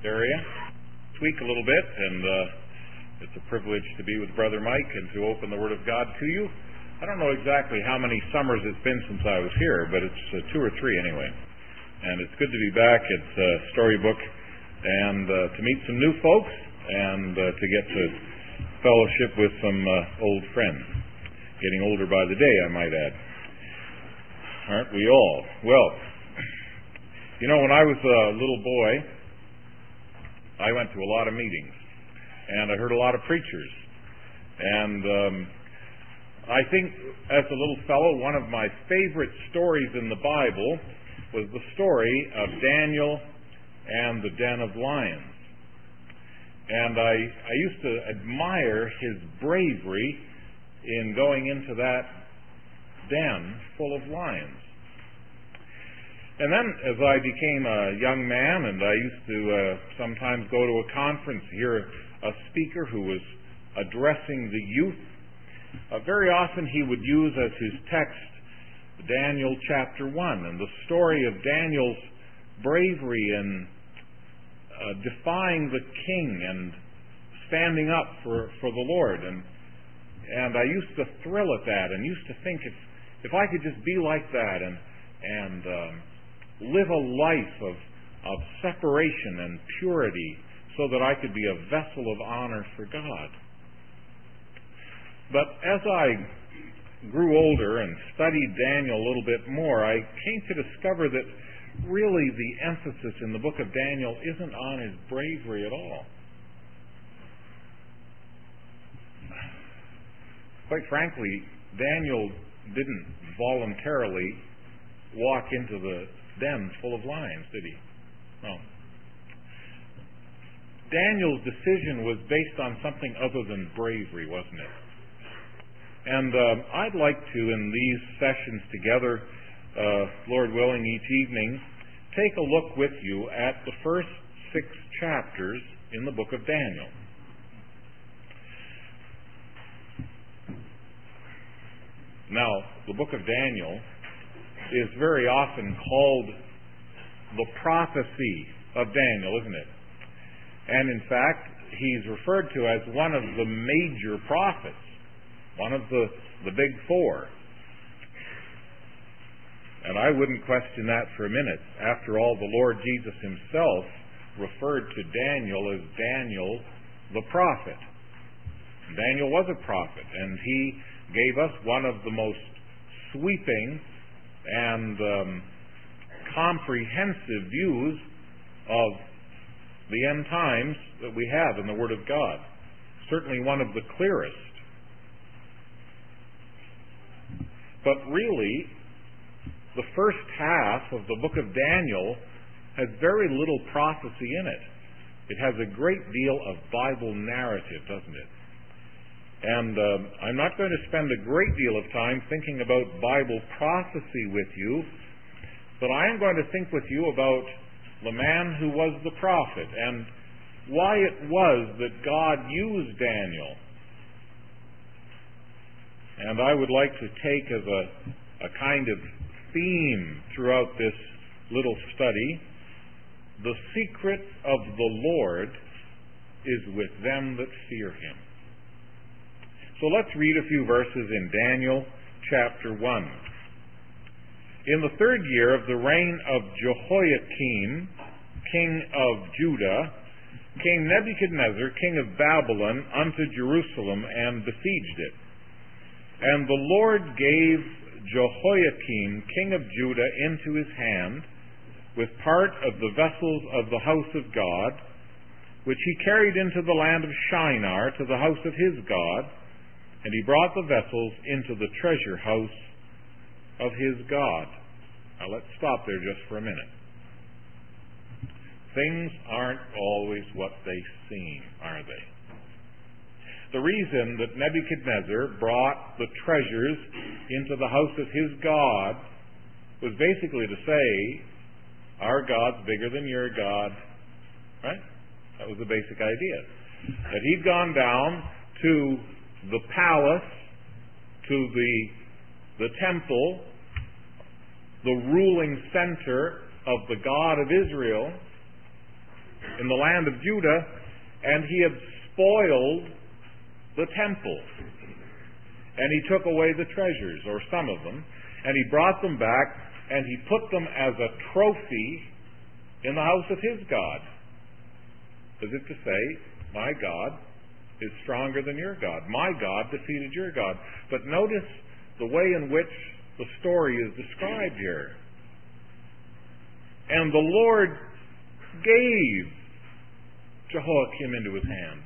area, tweak a little bit, and it's a privilege to be with Brother Mike and to open the Word of God to you. I don't know exactly how many summers it's been since I was here, but it's 2 or 3 anyway. And it's good to be back at Storybook and to meet some new folks and to get to fellowship with some old friends. Getting older by the day, I might add. Aren't we all? Well, you know, when I was a little boy, I went to a lot of meetings, and I heard a lot of preachers. And I think, as a little fellow, one of my favorite stories in the Bible was the story of Daniel and the den of lions. And I used to admire his bravery in going into that den full of lions. And then, as I became a young man, and I used to sometimes go to a conference, hear a speaker who was addressing the youth, very often he would use as his text Daniel chapter 1, and the story of Daniel's bravery in defying the king and standing up for the Lord. And I used to thrill at that, and used to think if I could just be like that and live a life of separation and purity so that I could be a vessel of honor for God. But as I grew older and studied Daniel a little bit more, I came to discover that really the emphasis in the book of Daniel isn't on his bravery at all. Quite frankly, Daniel didn't voluntarily walk into the den full of lions, did he? No. Daniel's decision was based on something other than bravery, wasn't it? And I'd like to, in these sessions together, Lord willing, each evening, take a look with you at the first 6 chapters in the book of Daniel. Now, the book of Daniel is very often called the prophecy of Daniel, isn't it? And in fact, he's referred to as one of the major prophets, one of the big 4. And I wouldn't question that for a minute. After all, the Lord Jesus himself referred to Daniel as Daniel the prophet. Daniel was a prophet, and he gave us one of the most sweeping and comprehensive views of the end times that we have in the Word of God. Certainly one of the clearest. But really, the first half of the book of Daniel has very little prophecy in it. It has a great deal of Bible narrative, doesn't it? And I'm not going to spend a great deal of time thinking about Bible prophecy with you, but I am going to think with you about the man who was the prophet and why it was that God used Daniel. And I would like to take as a kind of theme throughout this little study, the secret of the Lord is with them that fear him. So let's read a few verses in Daniel chapter 1. In the 3rd year of the reign of Jehoiakim, king of Judah, came Nebuchadnezzar, king of Babylon, unto Jerusalem and besieged it. And the Lord gave Jehoiakim, king of Judah, into his hand, with part of the vessels of the house of God, which he carried into the land of Shinar to the house of his God, and he brought the vessels into the treasure house of his God. Now let's stop there just for a minute. Things aren't always what they seem, are they? The reason that Nebuchadnezzar brought the treasures into the house of his God was basically to say, our God's bigger than your God. Right? That was the basic idea. That he'd gone down to the palace, to the temple, the ruling center of the God of Israel, in the land of Judah, and he had spoiled the temple. And he took away the treasures, or some of them, and he brought them back, and he put them as a trophy in the house of his God. As if to say, my God is stronger than your God. My God defeated your God. But notice the way in which the story is described here. And the Lord gave Jehoiakim into his hand.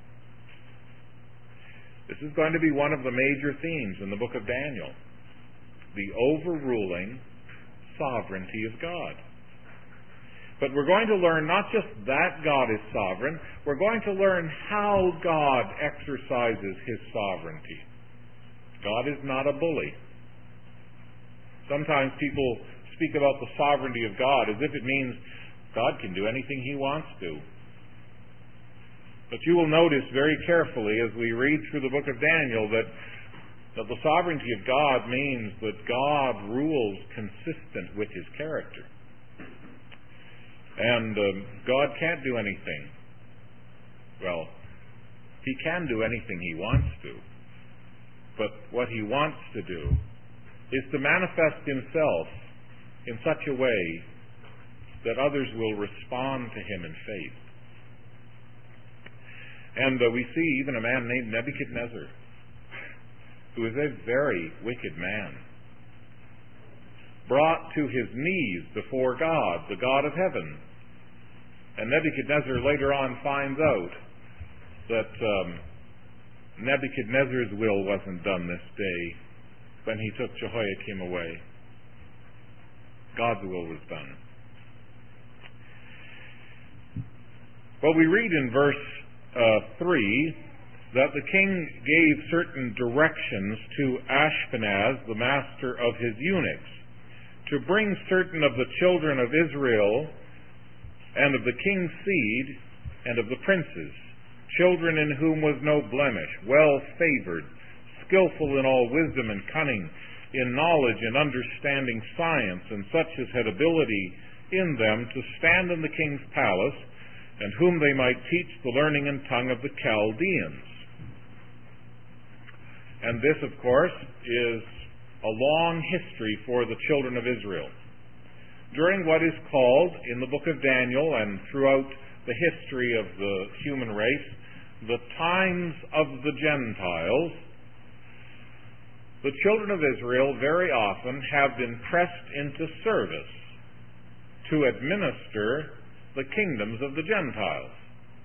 This is going to be one of the major themes in the book of Daniel. The overruling sovereignty of God. But we're going to learn not just that God is sovereign, we're going to learn how God exercises his sovereignty. God is not a bully. Sometimes people speak about the sovereignty of God as if it means God can do anything he wants to. But you will notice very carefully as we read through the book of Daniel that the sovereignty of God means that God rules consistent with his character. And God can't do anything. Well, he can do anything he wants to. But what he wants to do is to manifest himself in such a way that others will respond to him in faith. And we see even a man named Nebuchadnezzar, who is a very wicked man, brought to his knees before God, the God of heaven. And Nebuchadnezzar later on finds out that Nebuchadnezzar's will wasn't done this day when he took Jehoiakim away. God's will was done. Well, we read in verse 3 that the king gave certain directions to Ashpenaz, the master of his eunuchs, to bring certain of the children of Israel and of the king's seed and of the princes, children in whom was no blemish, well-favored, skillful in all wisdom and cunning, in knowledge and understanding science, and such as had ability in them to stand in the king's palace, and whom they might teach the learning and tongue of the Chaldeans. And this, of course, is a long history for the children of Israel. During what is called, in the book of Daniel and throughout the history of the human race, the times of the Gentiles, the children of Israel very often have been pressed into service to administer the kingdoms of the Gentiles.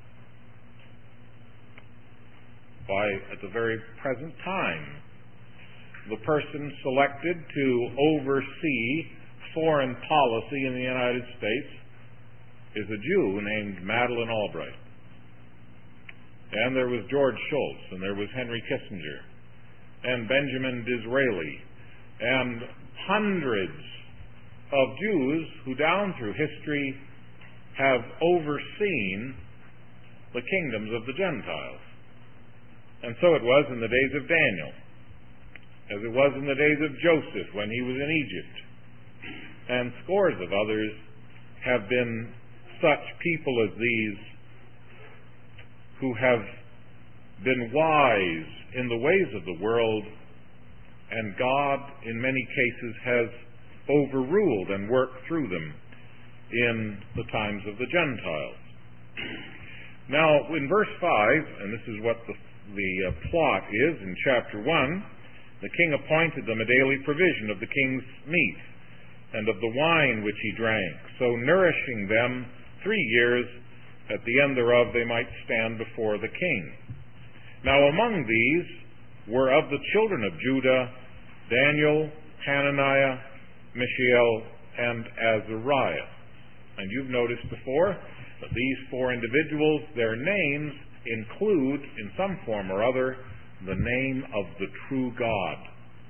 Why, at the very present time, the person selected to oversee foreign policy in the United States is a Jew named Madeleine Albright. And there was George Shultz, and there was Henry Kissinger, and Benjamin Disraeli, and hundreds of Jews who down through history have overseen the kingdoms of the Gentiles. And so it was in the days of Daniel, as it was in the days of Joseph when he was in Egypt. And scores of others have been such people as these who have been wise in the ways of the world, and God, in many cases, has overruled and worked through them in the times of the Gentiles. Now, in verse 5, and this is what the plot is in chapter 1, the king appointed them a daily provision of the king's meat and of the wine which he drank, so nourishing them 3 years, at the end thereof they might stand before the king. Now among these were of the children of Judah Daniel, Hananiah, Mishael, and Azariah. And you've noticed before that these 4 individuals, their names include, in some form or other, the name of the true God.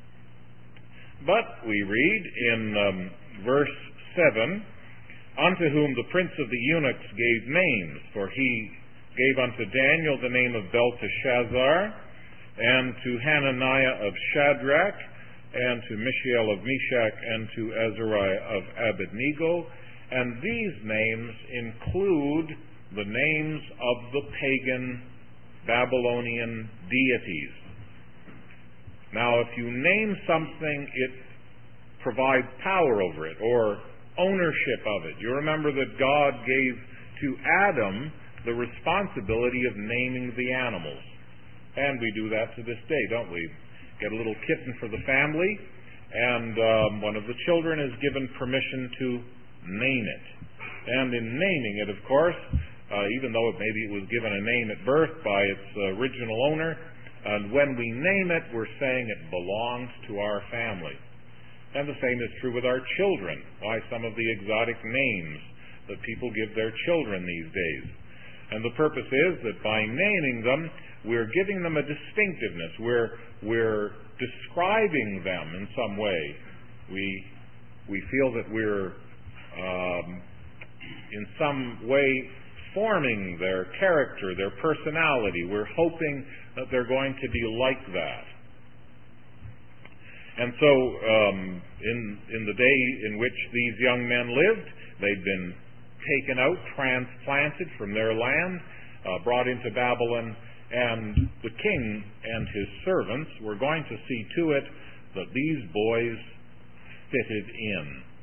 But we read in verse 7, unto whom the prince of the eunuchs gave names, for he gave unto Daniel the name of Belteshazzar, and to Hananiah of Shadrach, and to Mishael of Meshach, and to Azariah of Abednego. And these names include the names of the pagan Babylonian deities. Now, if you name something, it provides power over it, or ownership of it. You remember that God gave to Adam the responsibility of naming the animals. And we do that to this day, don't we? Get a little kitten for the family, and one of the children is given permission to name it. And in naming it, of course, even though maybe it was given a name at birth by its original owner, and when we name it, we're saying it belongs to our family. And the same is true with our children. Why some of the exotic names that people give their children these days. And the purpose is that by naming them, we're giving them a distinctiveness. We're describing them in some way. We feel that we're in some way forming their character, their personality. We're hoping that they're going to be like that. And so, in the day in which these young men lived, they'd been taken out, transplanted from their land, brought into Babylon, and the king and his servants were going to see to it that these boys fitted in.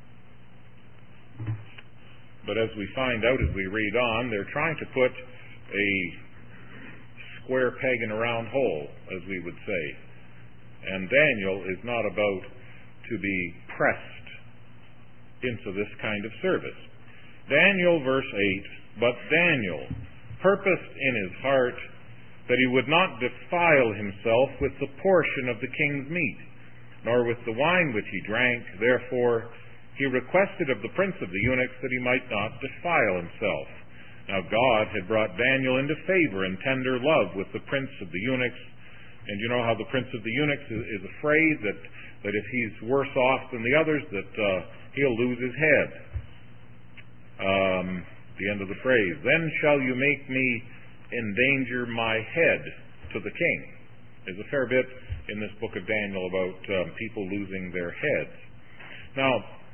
But as we find out as we read on, they're trying to put a square peg in a round hole, as we would say. And Daniel is not about to be pressed into this kind of service. Daniel, verse 8, but Daniel purposed in his heart that he would not defile himself with the portion of the king's meat, nor with the wine which he drank. Therefore he requested of the prince of the eunuchs that he might not defile himself. Now God had brought Daniel into favor and tender love with the prince of the eunuchs. And you know how the prince of the eunuchs is afraid that if he's worse off than the others, that he'll lose his head. The end of the phrase. Then shall you make me endanger my head to the king. There's a fair bit in this book of Daniel about people losing their heads. Now,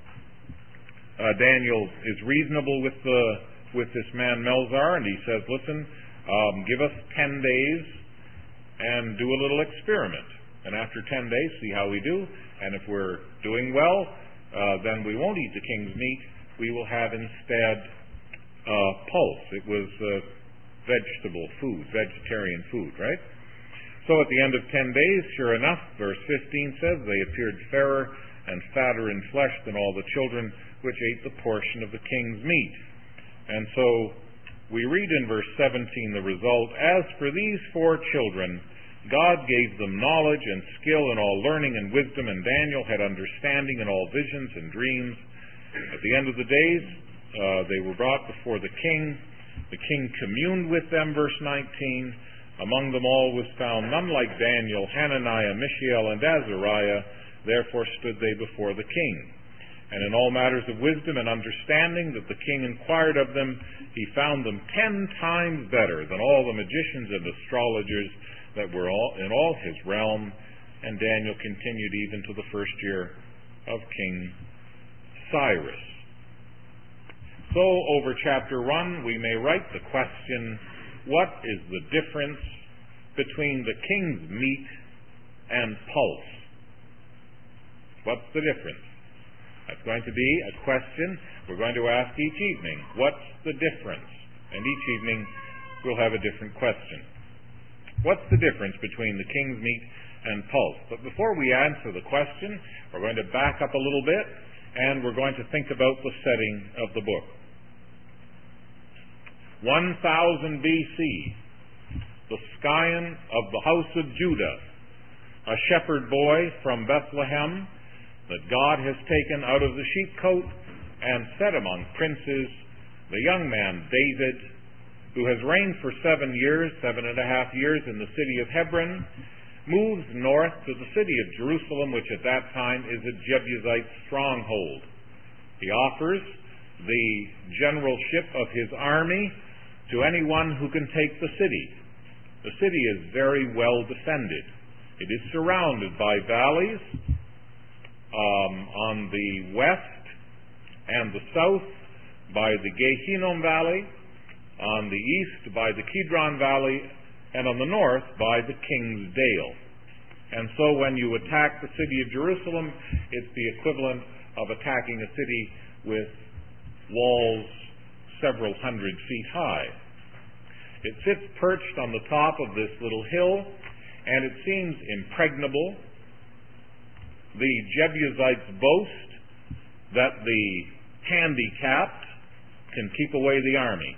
Daniel is reasonable with this man Melzar, and he says, listen, give us 10 days and do a little experiment. And after 10 days, see how we do. And if we're doing well, then we won't eat the king's meat. We will have instead pulse. It was vegetable food, vegetarian food, right? So at the end of 10 days, sure enough, verse 15 says, they appeared fairer and fatter in flesh than all the children which ate the portion of the king's meat. And so we read in verse 17 the result, as for these 4 children, God gave them knowledge and skill in all learning and wisdom, and Daniel had understanding in all visions and dreams. At the end of the days, they were brought before the king. The king communed with them, verse 19. Among them all was found none like Daniel, Hananiah, Mishael, and Azariah. Therefore stood they before the king. And in all matters of wisdom and understanding that the king inquired of them, he found them 10 times better than all the magicians and astrologers that were in all his realm. And Daniel continued even to the first year of King Cyrus. So over chapter 1, we may write the question, what is the difference between the king's meat and pulse? What's the difference? That's going to be a question we're going to ask each evening. What's the difference? And each evening we'll have a different question. What's the difference between the king's meat and pulse? But before we answer the question, we're going to back up a little bit and we're going to think about the setting of the book. 1000 BC, the scion of the house of Judah, a shepherd boy from Bethlehem that God has taken out of the sheepcote and set among princes, the young man David, who has reigned for 7 years, 7.5 years in the city of Hebron, moves north to the city of Jerusalem, which at that time is a Jebusite stronghold. He offers the generalship of his army to anyone who can take the city. The city is very well defended. It is surrounded by valleys on the west and the south by the Gehinnom Valley, on the east by the Kidron Valley, and on the north by the King's Dale. And so when you attack the city of Jerusalem, it's the equivalent of attacking a city with walls several hundred feet high. It sits perched on the top of this little hill, and it seems impregnable. The Jebusites boast that the handicapped can keep away the army.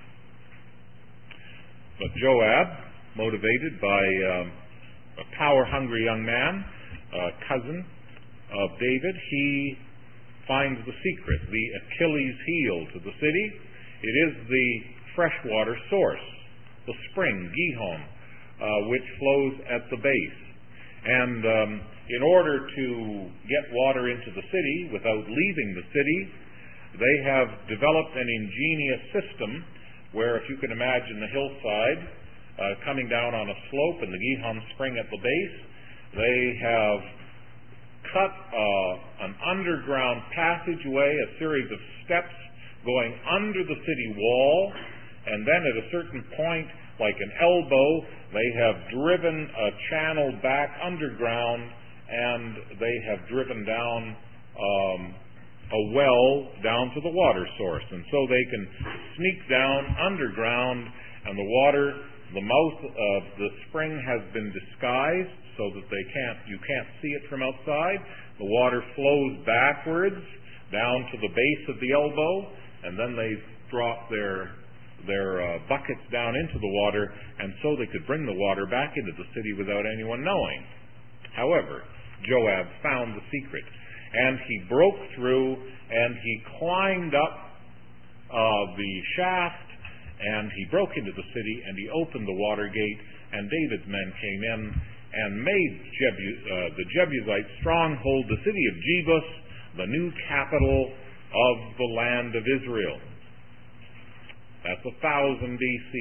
But Joab, motivated by a power-hungry young man, a cousin of David, he finds the secret, the Achilles heel to the city. It is the freshwater source, the spring, Gihon, which flows at the base. And in order to get water into the city without leaving the city, they have developed an ingenious system where, if you can imagine the hillside coming down on a slope and the Gihon spring at the base, they have cut an underground passageway, a series of steps going under the city wall, and then at a certain point, like an elbow, they have driven a channel back underground, and they have driven down a well down to the water source. And so they can sneak down underground, and the water, the mouth of the spring has been disguised so that you can't see it from outside. The water flows backwards down to the base of the elbow, and then they drop their buckets down into the water, and so they could bring the water back into the city without anyone knowing. However, Joab found the secret, and he broke through, and he climbed up the shaft, and he broke into the city, and he opened the water gate, and David's men came in and made the Jebusite stronghold, the city of Jebus, the new capital of the land of Israel. That's 1000 BC.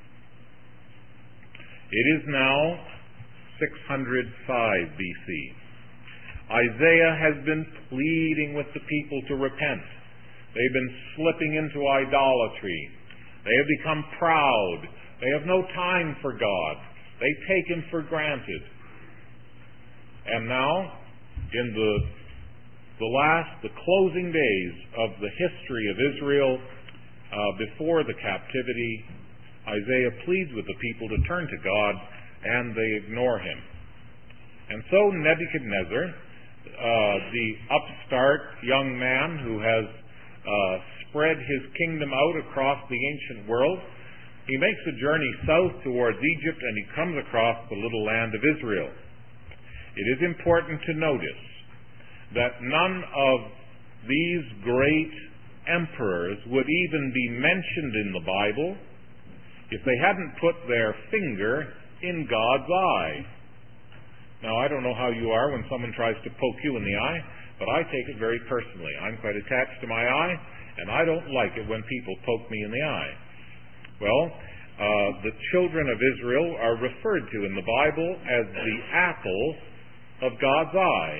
It is now 605 BC. Isaiah has been pleading with the people to repent. They've been slipping into idolatry. They have become proud. They have no time for God. They take Him for granted. And now, in the closing days of the history of Israel, before the captivity, Isaiah pleads with the people to turn to God, and they ignore Him. And so Nebuchadnezzar, the upstart young man who has spread his kingdom out across the ancient world, he makes a journey south towards Egypt, and he comes across the little land of Israel. It is important to notice that none of these great emperors would even be mentioned in the Bible if they hadn't put their finger in God's eye. Now, I don't know how you are when someone tries to poke you in the eye, but I take it very personally. I'm quite attached to my eye, and I don't like it when people poke me in the eye. Well, the children of Israel are referred to in the Bible as the apple of God's eye.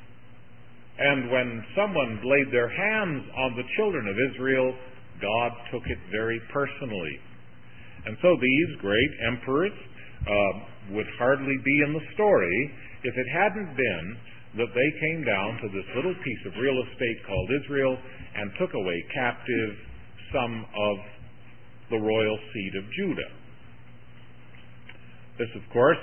And when someone laid their hands on the children of Israel, God took it very personally. And so these great emperors would hardly be in the story if it hadn't been that they came down to this little piece of real estate called Israel and took away captive some of the royal seed of Judah. This, of course,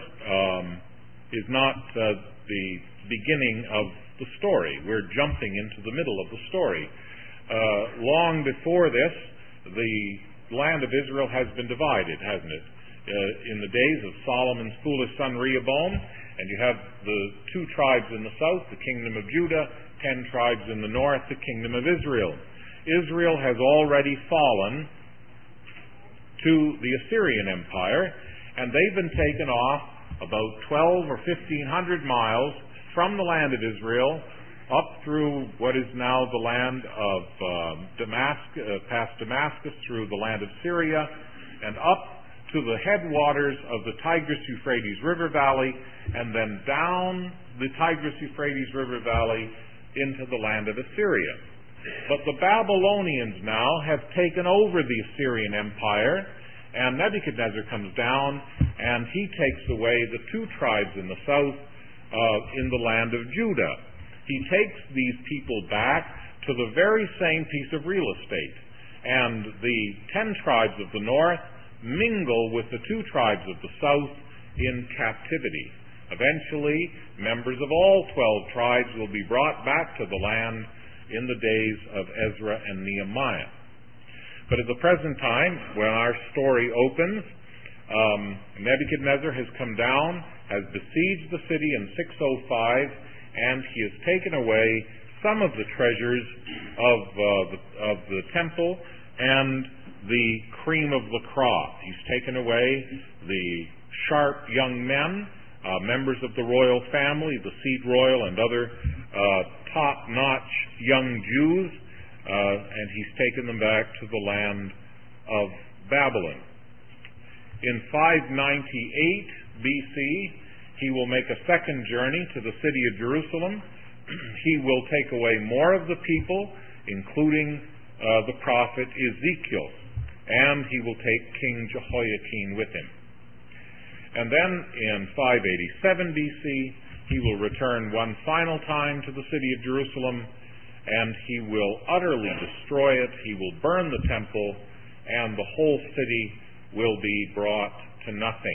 is not the beginning of the story. We're jumping into the middle of the story. Long before this, the land of Israel has been divided, hasn't it? In the days of Solomon's foolish son Rehoboam, and you have the 2 tribes in the south, the kingdom of Judah, 10 tribes in the north, the kingdom of Israel. Israel has already fallen to the Assyrian Empire, and they've been taken off about 12 or 1,500 miles from the land of Israel up through what is now the land of Damascus, past Damascus, through the land of Syria, and up to the headwaters of the Tigris-Euphrates River Valley, and then down the Tigris-Euphrates River Valley into the land of Assyria. But the Babylonians now have taken over the Assyrian Empire, And Nebuchadnezzar comes down, and he takes away the 2 tribes in the south in the land of Judah. He takes these people back to the very same piece of real estate. And the 10 tribes of the north mingle with the 2 tribes of the south in captivity. Eventually, members of all 12 tribes will be brought back to the land in the days of Ezra and Nehemiah. But at the present time, when our story opens, Nebuchadnezzar has come down, has besieged the city in 605, and he has taken away some of the treasures of the temple and the cream of the crop. He's taken away the sharp young men, members of the royal family, the seed royal, and other top-notch young Jews, and he's taken them back to the land of Babylon. In 598 BC, he will make a second journey to the city of Jerusalem. He will take away more of the people, including the prophet Ezekiel, and he will take King Jehoiakim with him. And then in 587 BC, he will return one final time to the city of Jerusalem, and he will utterly destroy it. He will burn the temple, and the whole city will be brought to nothing.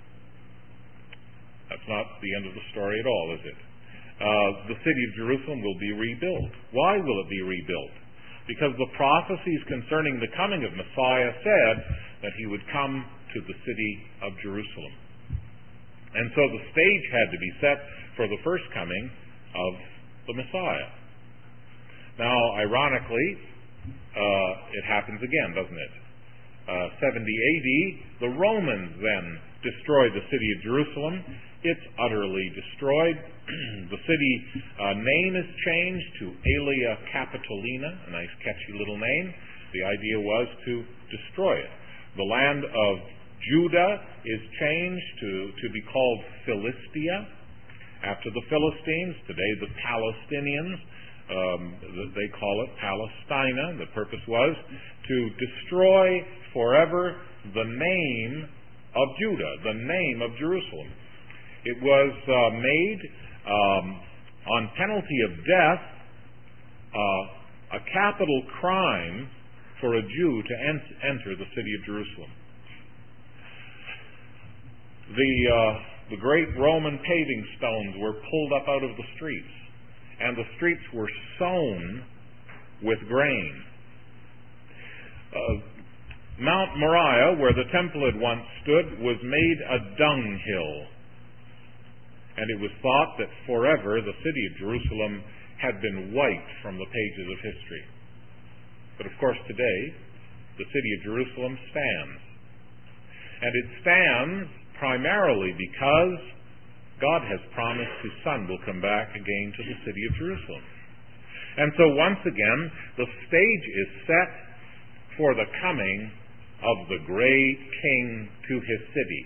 That's not the end of the story at all, is it? The city of Jerusalem will be rebuilt. Why will it be rebuilt? Because the prophecies concerning the coming of Messiah said that he would come to the city of Jerusalem. And so the stage had to be set for the first coming of the Messiah. Now, ironically, it happens again, doesn't it? 70 AD, the Romans then destroyed the city of Jerusalem. It's utterly destroyed. The city name is changed to Aelia Capitolina, a nice catchy little name. The idea was to destroy it. The land of Judah is changed to be called Philistia, after the Philistines. Today the Palestinians, they call it Palestina. The purpose was to destroy forever the name of Judah, the name of Jerusalem. It was made on penalty of death a capital crime for a Jew to enter the city of Jerusalem. The great Roman paving stones were pulled up out of the streets, and the streets were sown with grain. Mount Moriah, where the temple had once stood, was made a dunghill, and it was thought that forever the city of Jerusalem had been wiped from the pages of history. But of course today, the city of Jerusalem stands. And it stands primarily because God has promised his Son will come back again to the city of Jerusalem. And so once again, the stage is set for the coming of the great King to his city.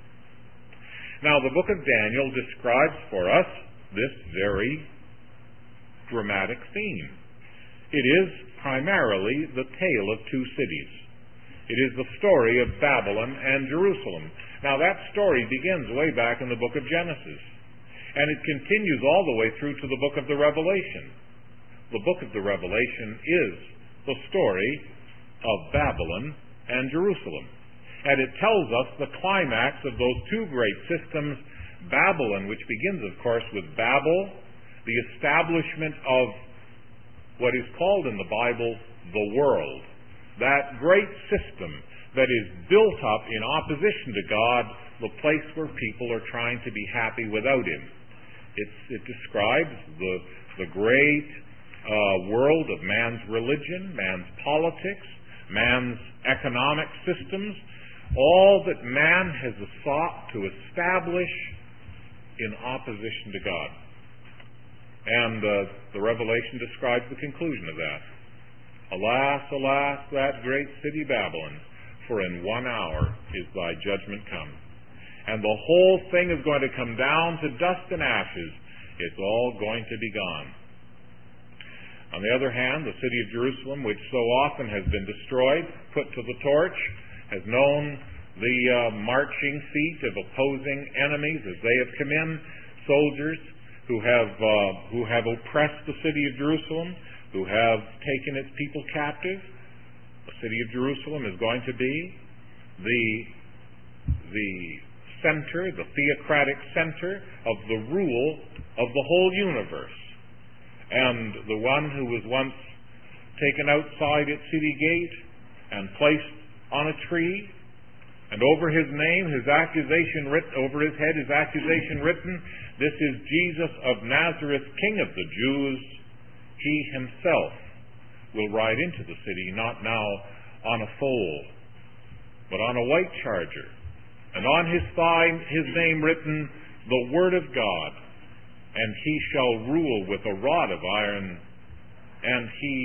Now, the book of Daniel describes for us this very dramatic theme. It is primarily the tale of two cities. It is the story of Babylon and Jerusalem. Now, that story begins way back in the book of Genesis, and it continues all the way through to the book of the Revelation. The book of the Revelation is the story of Babylon and Jerusalem. And it tells us the climax of those two great systems, Babylon, which begins, of course, with Babel, the establishment of what is called in the Bible the world. That great system that is built up in opposition to God, the place where people are trying to be happy without him. It describes the great world of man's religion, man's politics, man's economic systems, all that man has sought to establish in opposition to God. And the Revelation describes the conclusion of that. Alas, alas, that great city Babylon, for in 1 hour is thy judgment come. And the whole thing is going to come down to dust and ashes. It's all going to be gone. On the other hand, the city of Jerusalem, which so often has been destroyed, put to the torch, has known the marching feet of opposing enemies as they have come in, soldiers who have oppressed the city of Jerusalem, who have taken its people captive. The city of Jerusalem is going to be the center, the theocratic center of the rule of the whole universe. And the one who was once taken outside its city gate and placed on a tree, and over his name, his accusation written, over his head, his accusation written, "This is Jesus of Nazareth, King of the Jews," he himself will ride into the city, not now on a foal, but on a white charger, and on his thigh his name written, "The Word of God," and he shall rule with a rod of iron, and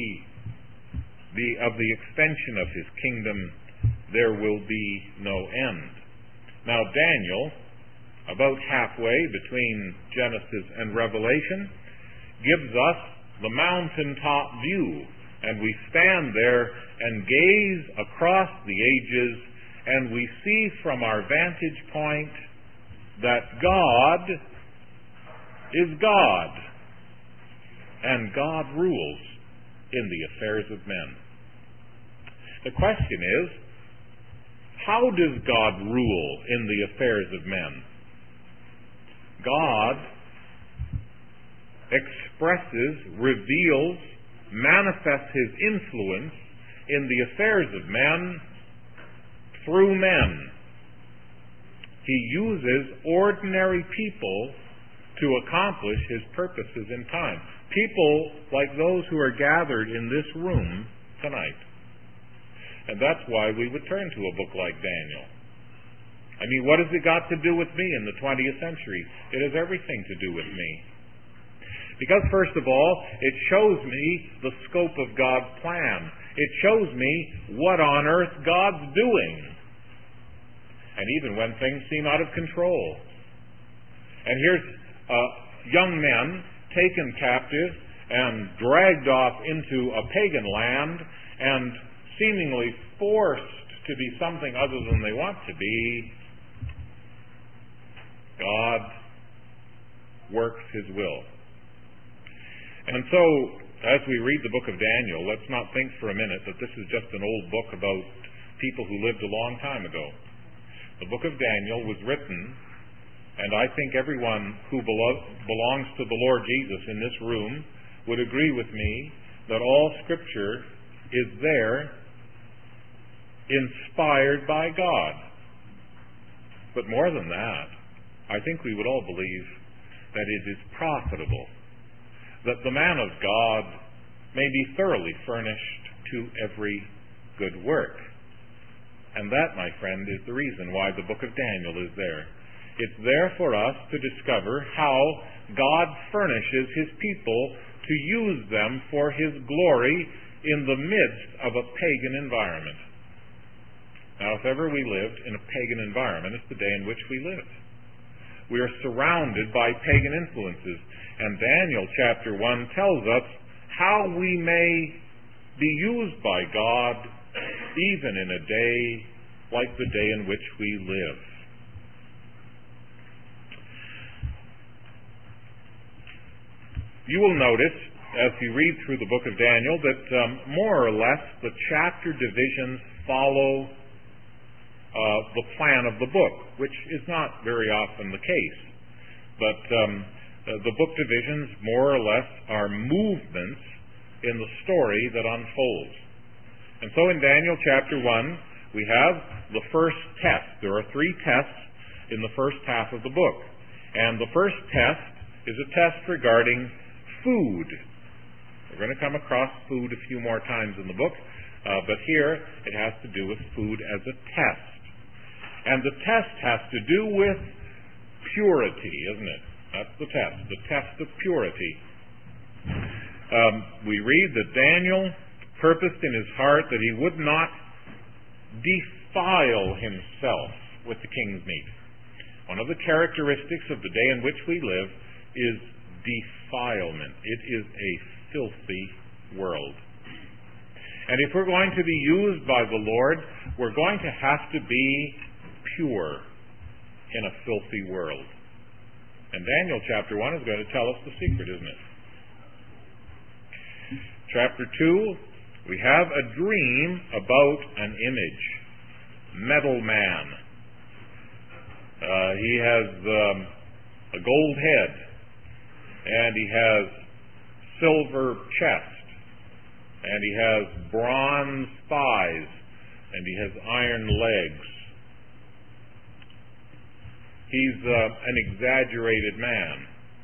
of the extension of his kingdom there will be no end. Now Daniel, about halfway between Genesis and Revelation, gives us the mountaintop view, and we stand there and gaze across the ages, and we see from our vantage point that God is God, and God rules in the affairs of men. The question is, how does God rule in the affairs of men? God expresses, reveals, manifests his influence in the affairs of men through men. He uses ordinary people to accomplish his purposes in time. People like those who are gathered in this room tonight. And that's why we would turn to a book like Daniel. I mean, what has it got to do with me in the 20th century? It has everything to do with me. Because, first of all, it shows me the scope of God's plan. It shows me what on earth God's doing. And even when things seem out of control. And here's young men taken captive and dragged off into a pagan land and seemingly forced to be something other than they want to be. God works his will. And so, as we read the book of Daniel, let's not think for a minute that this is just an old book about people who lived a long time ago. The book of Daniel was written, and I think everyone who belongs to the Lord Jesus in this room would agree with me that all Scripture is there inspired by God. But more than that, I think we would all believe that it is profitable, that the man of God may be thoroughly furnished to every good work. And that, my friend, is the reason why the book of Daniel is there. It's there for us to discover how God furnishes his people to use them for his glory in the midst of a pagan environment. Now, if ever we lived in a pagan environment, it's the day in which we live. We are surrounded by pagan influences. And Daniel chapter 1 tells us how we may be used by God even in a day like the day in which we live. You will notice, as you read through the book of Daniel, that more or less the chapter divisions follow the plan of the book, which is not very often the case. But the book divisions, more or less, are movements in the story that unfolds. And so in Daniel chapter 1, we have the first test. There are 3 tests in the first half of the book. And the first test is a test regarding food. We're going to come across food a few more times in the book, but here it has to do with food as a test. And the test has to do with purity, isn't it? That's the test of purity. We read that Daniel purposed in his heart that he would not defile himself with the king's meat. One of the characteristics of the day in which we live is defilement. It is a filthy world. And if we're going to be used by the Lord, we're going to have to be pure in a filthy world. And Daniel chapter 1 is going to tell us the secret, isn't it? Chapter 2, we have a dream about an image. Metal man. He has a gold head, and he has silver chest, and he has bronze thighs, and he has iron legs. He's an exaggerated man.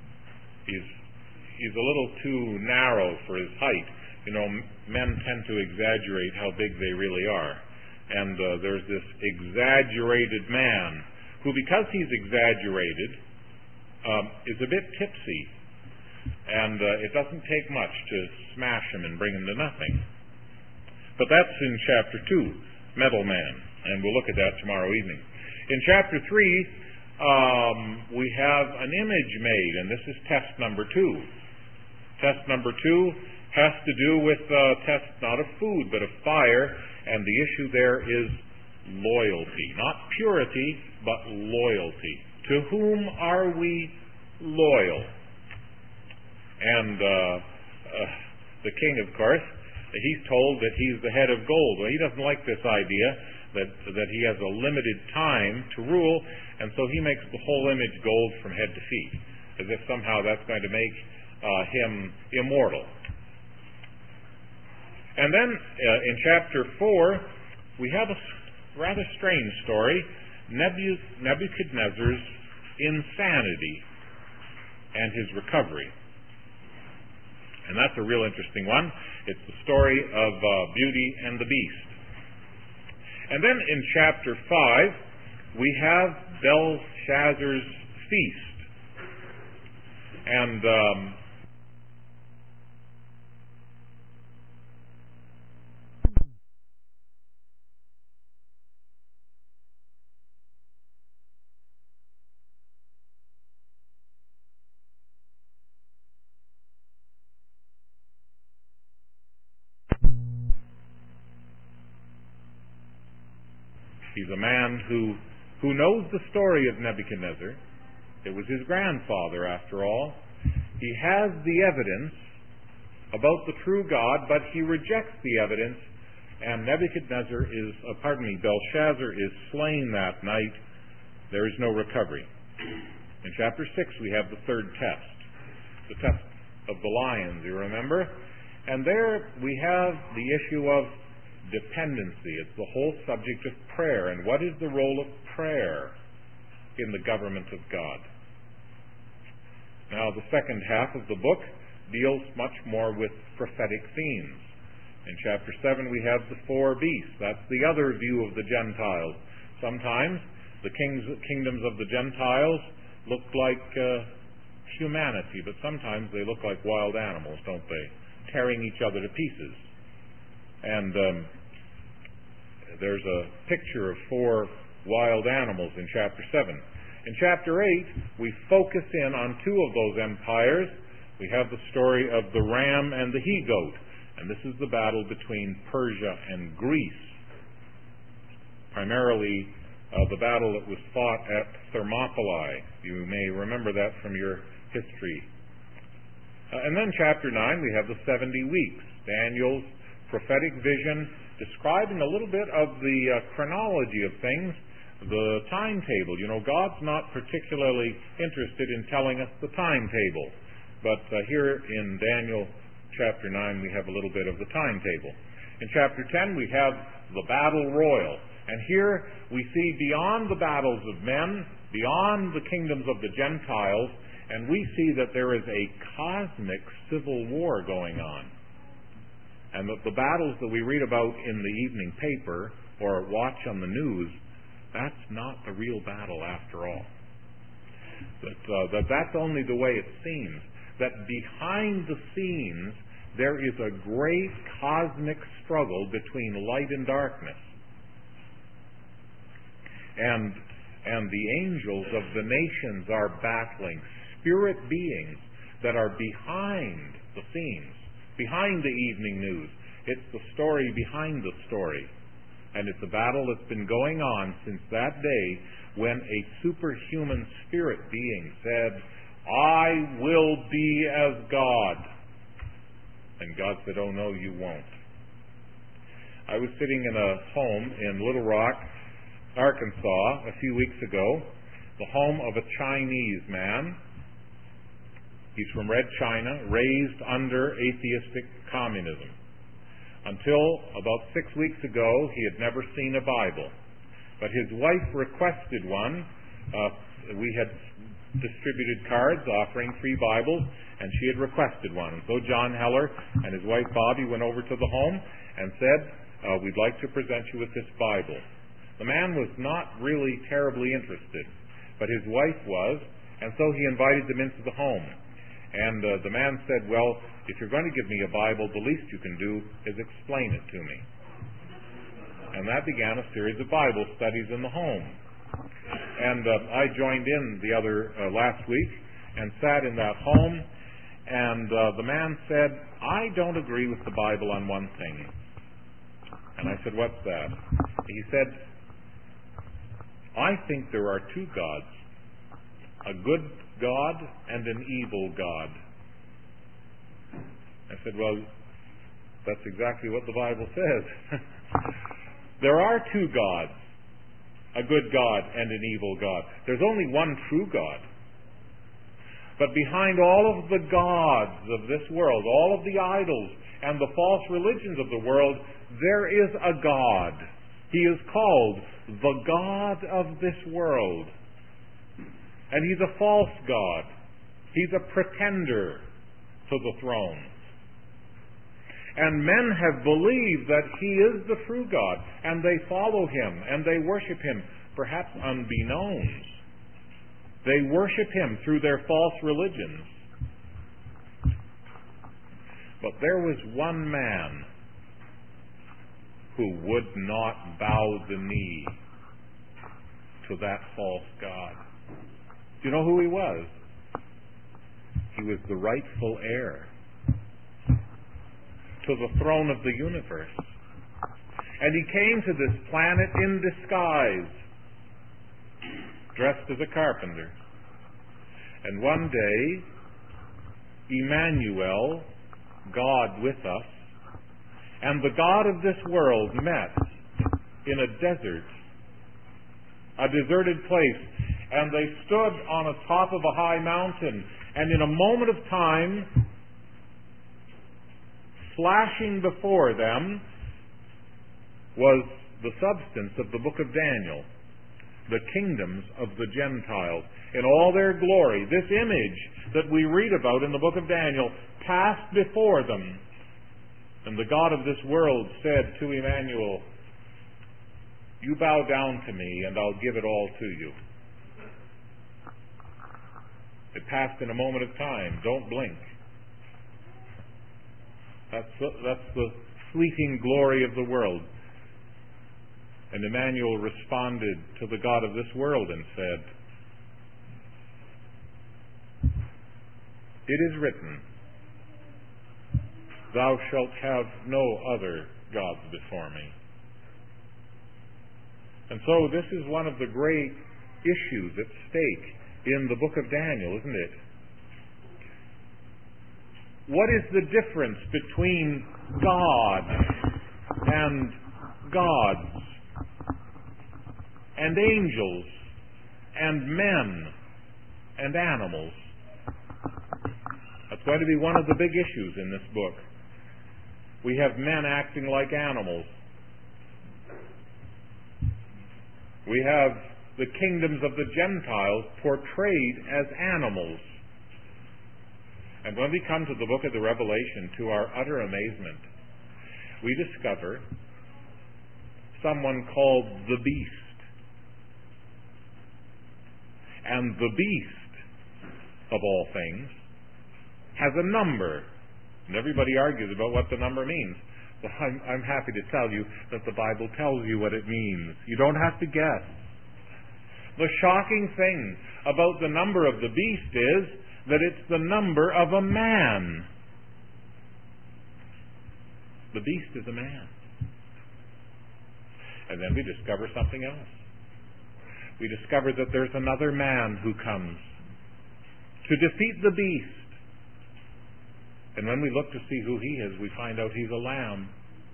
He's a little too narrow for his height. You know, men tend to exaggerate how big they really are. And there's this exaggerated man who, because he's exaggerated, is a bit tipsy. And it doesn't take much to smash him and bring him to nothing. But that's in chapter 2, Metal Man. And we'll look at that tomorrow evening. In chapter 3, we have an image made, and this is test number 2. Test number 2 has to do with test not of food, but of fire, and the issue there is loyalty. Not purity, but loyalty. To whom are we loyal? And the king, of course, he's told that he's the head of gold. Well, he doesn't like this idea that he has a limited time to rule, and so he makes the whole image gold from head to feet, as if somehow that's going to make him immortal. And then in chapter 4, we have a rather strange story, Nebuchadnezzar's insanity and his recovery. And that's a real interesting one. It's the story of Beauty and the Beast. And then in chapter 5, we have Belshazzar's feast. And he's a man who knows the story of Nebuchadnezzar. It was his grandfather, after all. He has the evidence about the true God, but he rejects the evidence, and Belshazzar is slain that night. There is no recovery. In chapter 6, we have the third test, the test of the lions, you remember? And there we have the issue of dependency. It's the whole subject of prayer, and what is the role of prayer in the government of God? Now, the second half of the book deals much more with prophetic themes. In chapter 7, we have the 4 beasts. That's the other view of the Gentiles. Sometimes the kingdoms of the Gentiles look like humanity, but sometimes they look like wild animals, don't they? Tearing each other to pieces. And there's a picture of 4 wild animals in chapter 7. In chapter 8, we focus in on 2 of those empires. We have the story of the ram and the he-goat, and this is the battle between Persia and Greece. Primarily the battle that was fought at Thermopylae. You may remember that from your history. And then chapter 9, we have the 70 weeks. Daniel's prophetic vision describing a little bit of the chronology of things, the timetable. You know, God's not particularly interested in telling us the timetable. But here in Daniel chapter 9, we have a little bit of the timetable. In chapter 10, we have the battle royal. And here we see beyond the battles of men, beyond the kingdoms of the Gentiles, and we see that there is a cosmic civil war going on. And that the battles that we read about in the evening paper or watch on the news, that's not the real battle after all. That's only the way it seems. That behind the scenes, there is a great cosmic struggle between light and darkness. And the angels of the nations are battling, spirit beings that are behind the scenes, behind the evening news. It's the story behind the story. And it's a battle that's been going on since that day when a superhuman spirit being said, I will be as God. And God said, oh no, you won't. I was sitting in a home in Little Rock, Arkansas, a few weeks ago, the home of a Chinese man. He's from Red China, raised under atheistic communism. Until about 6 weeks ago, he had never seen a Bible. But his wife requested one. We had distributed cards offering free Bibles, and she had requested one. And so John Heller and his wife Bobby went over to the home and said, we'd like to present you with this Bible. The man was not really terribly interested, but his wife was, and so he invited them into the home. And the man said, well, if you're going to give me a Bible, the least you can do is explain it to me. And that began a series of Bible studies in the home. And I joined in the other last week and sat in that home, and the man said, I don't agree with the Bible on one thing. And I said, what's that? He said, I think there are two gods, a good God and an evil God. I said, well, that's exactly what the Bible says. There are two gods, a good God and an evil God. There's only one true God. But behind all of the gods of this world, all of the idols and the false religions of the world, there is a God. He is called the God of this world. And he's a false God. He's a pretender to the throne. And men have believed that he is the true God, and they follow him, and they worship him, perhaps unbeknownst. They worship him through their false religions. But there was one man who would not bow the knee to that false God. Do you know who he was? He was the rightful heir to the throne of the universe. And he came to this planet in disguise, dressed as a carpenter. And one day, Emmanuel, God with us, and the God of this world met in a desert, a deserted place. And they stood on the top of a high mountain, and in a moment of time, flashing before them was the substance of the book of Daniel, the kingdoms of the Gentiles in all their glory. This image that we read about in the book of Daniel passed before them. And the God of this world said to Emmanuel, you bow down to me and I'll give it all to you. It passed in a moment of time. Don't blink. That's the fleeting glory of the world. And Emmanuel responded to the God of this world and said, it is written, thou shalt have no other gods before me. And so this is one of the great issues at stake in the book of Daniel, isn't it? What is the difference between God and gods and angels and men and animals? That's going to be one of the big issues in this book. We have men acting like animals. We have the kingdoms of the Gentiles portrayed as animals. And when we come to the book of the Revelation, to our utter amazement, we discover someone called the Beast. And the Beast, of all things, has a number. And everybody argues about what the number means. Well, I'm happy to tell you that the Bible tells you what it means. You don't have to guess. The shocking thing about the number of the beast is that it's the number of a man. The beast is a man. And then we discover something else. We discover that there's another man who comes to defeat the beast. And when we look to see who he is, we find out he's a lamb.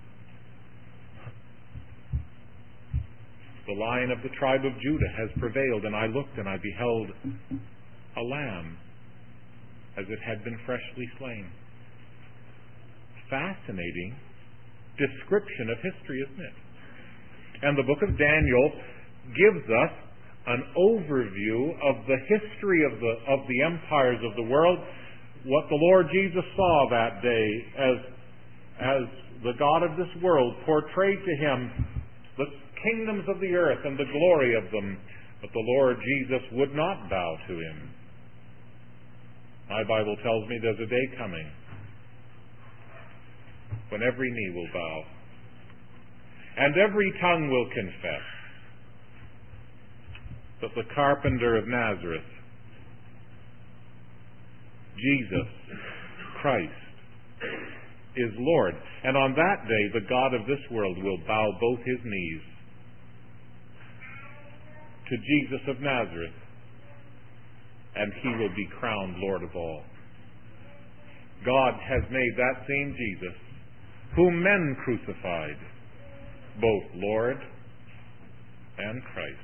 The Lion of the tribe of Judah has prevailed, and I looked and I beheld a lamb as it had been freshly slain. Fascinating description of history, isn't it? And the book of Daniel gives us an overview of the history of the empires of the world, what the Lord Jesus saw that day as the God of this world portrayed to him the kingdoms of the earth and the glory of them, but the Lord Jesus would not bow to him. My Bible tells me there's a day coming when every knee will bow and every tongue will confess that the carpenter of Nazareth, Jesus Christ, is Lord. And on that day, the God of this world will bow both his knees to Jesus of Nazareth, and he will be crowned Lord of all. God has made that same Jesus, whom men crucified, both Lord and Christ.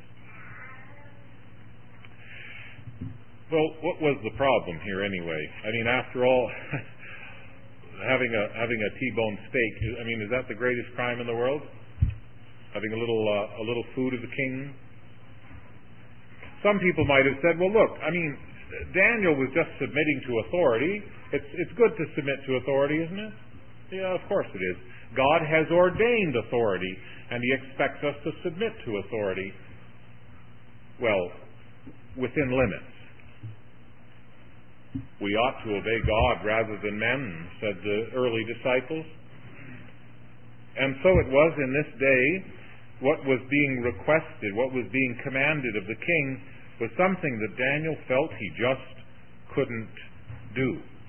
Well, what was the problem here anyway? I mean, after all, having a T-bone steak, I mean, is that the greatest crime in the world? Having a little food of the king? Some people might have said, well, look, I mean, Daniel was just submitting to authority. It's good to submit to authority, isn't it? Yeah, of course it is. God has ordained authority, and he expects us to submit to authority. Well, within limits. We ought to obey God rather than men, said the early disciples. And so it was in this day, what was being requested, what was being commanded of the king, was something that Daniel felt he just couldn't do.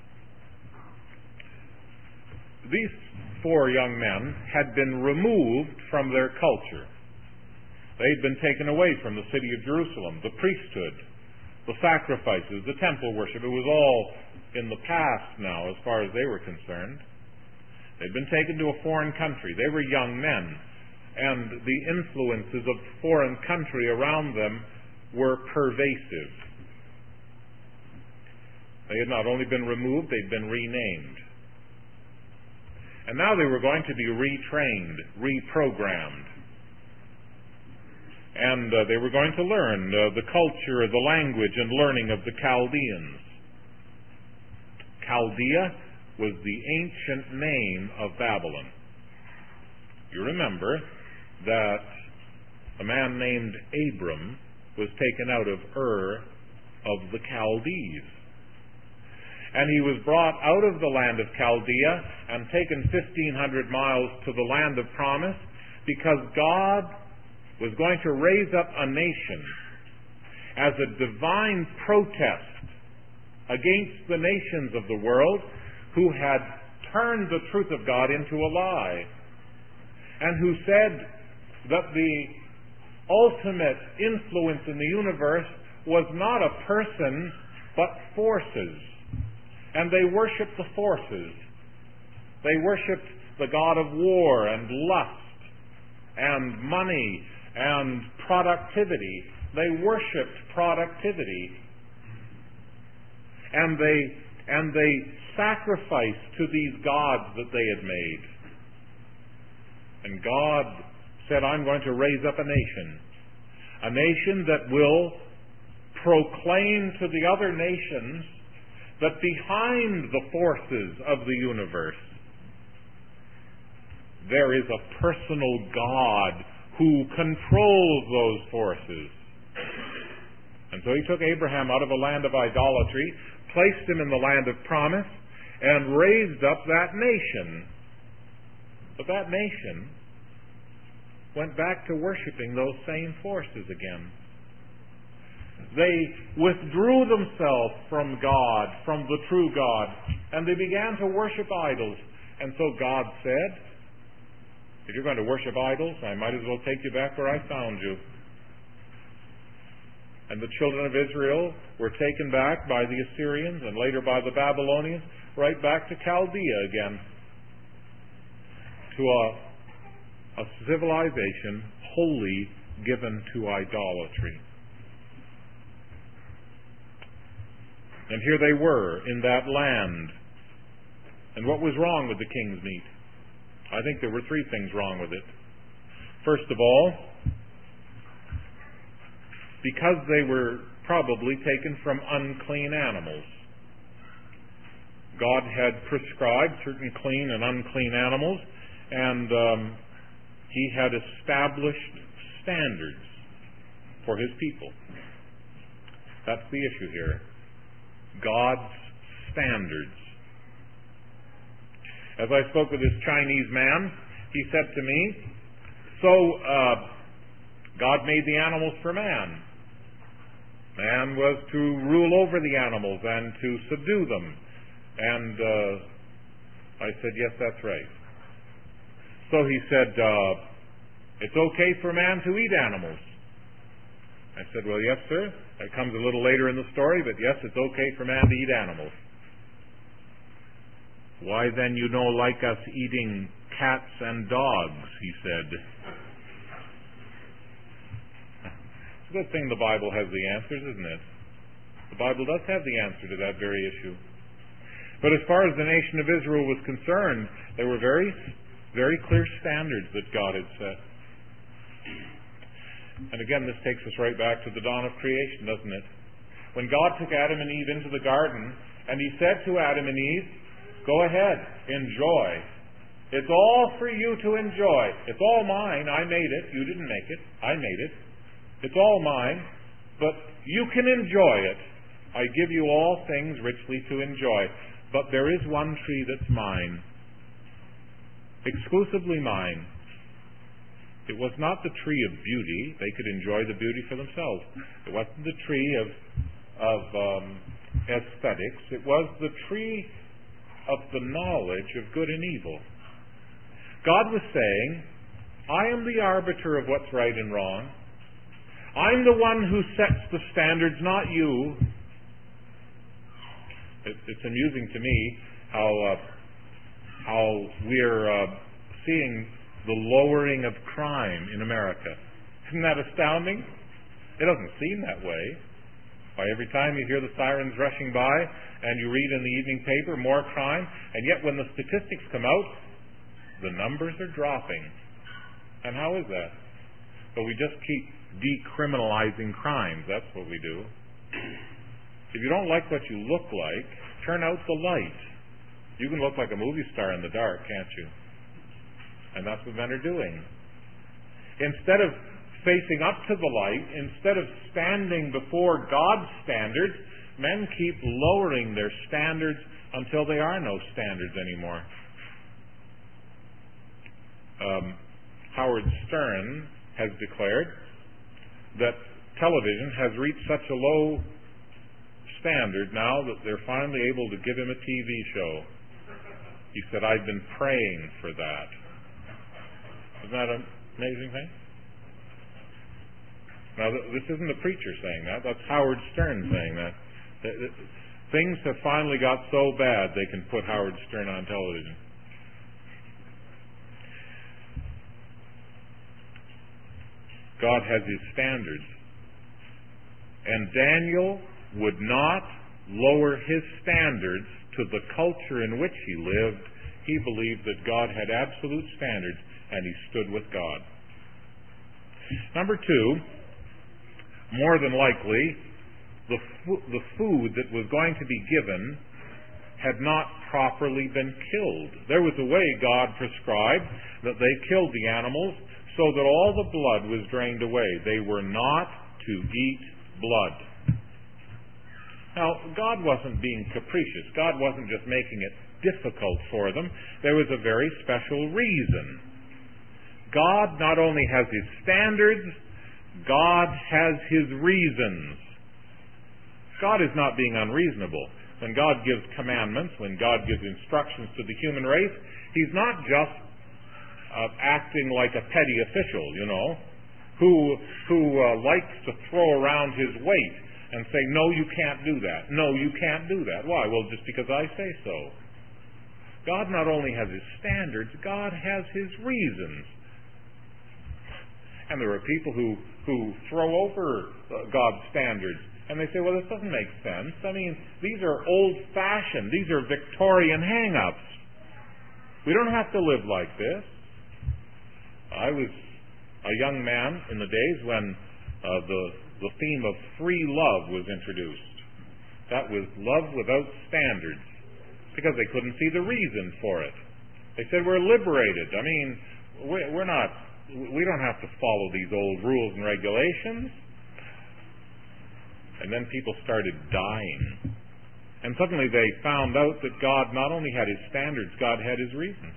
These 4 young men had been removed from their culture. They'd been taken away from the city of Jerusalem, the priesthood, the sacrifices, the temple worship. It was all in the past now as far as they were concerned. They'd been taken to a foreign country. They were young men, and the influences of foreign country around them were pervasive. They had not only been removed, they'd been renamed. And now they were going to be retrained, reprogrammed. And they were going to learn the culture, the language, and learning of the Chaldeans. Chaldea was the ancient name of Babylon. You remember that a man named Abram was taken out of Ur of the Chaldees. And he was brought out of the land of Chaldea and taken 1,500 miles to the land of promise, because God was going to raise up a nation as a divine protest against the nations of the world who had turned the truth of God into a lie, and who said that the ultimate influence in the universe was not a person but forces. And they worshipped the forces. They worshipped the god of war and lust and money and productivity. They worshipped productivity. And they sacrificed to these gods that they had made. And God said, I'm going to raise up a nation that will proclaim to the other nations that behind the forces of the universe there is a personal God who controls those forces. And so he took Abraham out of a land of idolatry, placed him in the land of promise, and raised up that nation. But that nation went back to worshiping those same forces again. They withdrew themselves from God, from the true God, and they began to worship idols. And so God said, If you're going to worship idols, I might as well take you back where I found you. And the children of Israel were taken back by the Assyrians and later by the Babylonians, right back to Chaldea again, to a civilization wholly given to idolatry. And here they were in that land. And what was wrong with the king's meat? I think there were three things wrong with it. First of all, because they were probably taken from unclean animals. God had prescribed certain clean and unclean animals, and He had established standards for His people. That's the issue here. God's standards. As I spoke with this Chinese man, he said to me, God made the animals for man. Man was to rule over the animals and to subdue them. And I said, yes, that's right. So he said, it's okay for man to eat animals. I said, well, yes, sir. That comes a little later in the story, but yes, it's okay for man to eat animals. Why then you no like us eating cats and dogs, he said. It's a good thing the Bible has the answers, isn't it? The Bible does have the answer to that very issue. But as far as the nation of Israel was concerned, there were very, very clear standards that God had set. And again, this takes us right back to the dawn of creation, doesn't it? When God took Adam and Eve into the garden, and He said to Adam and Eve, go ahead, enjoy. It's all for you to enjoy. It's all mine. I made it. You didn't make it. I made it. It's all mine, but you can enjoy it. I give you all things richly to enjoy. But there is one tree that's mine, exclusively mine. It was not the tree of beauty. They could enjoy the beauty for themselves. It wasn't the tree of aesthetics. It was the tree of the knowledge of good and evil. God was saying, I am the arbiter of what's right and wrong. I'm the one who sets the standards, not you. It's amusing to me how we're seeing the lowering of crime in America. Isn't that astounding? It doesn't seem that way. Why, every time you hear the sirens rushing by and you read in the evening paper more crime, and yet when the statistics come out, the numbers are dropping. And how is that? Well, we just keep decriminalizing crimes. That's what we do. If you don't like what you look like, turn out the light. You can look like a movie star in the dark, can't you? And that's what men are doing. Instead of facing up to the light, instead of standing before God's standards, men keep lowering their standards until there are no standards anymore. Howard Stern has declared that television has reached such a low standard now that they're finally able to give him a TV show. He said, I've been praying for that. Isn't that an amazing thing? Now, this isn't a preacher saying that. That's Howard Stern saying that. Things have finally got so bad they can put Howard Stern on television. God has His standards. And Daniel would not lower his standards to the culture in which he lived. He believed that God had absolute standards, and he stood with God. Number two, more than likely, the food that was going to be given had not properly been killed. There was a way God prescribed that they killed the animals so that all the blood was drained away. They were not to eat blood. Now, God wasn't being capricious. God wasn't just making it difficult for them. There was a very special reason. God not only has His standards, God has His reasons. God is not being unreasonable. When God gives commandments, when God gives instructions to the human race, He's not just acting like a petty official, who likes to throw around his weight and say, no, you can't do that. No, you can't do that. Why? Well, just because I say so. God not only has His standards, God has His reasons. And there are people who throw over God's standards, and they say, well, this doesn't make sense. I mean, these are old-fashioned. These are Victorian hang-ups. We don't have to live like this. I was a young man in the days when the theme of free love was introduced. That was love without standards, because they couldn't see the reason for it. They said we're liberated. I mean, we don't have to follow these old rules and regulations. And then people started dying. And suddenly they found out that God not only had His standards, God had His reasons.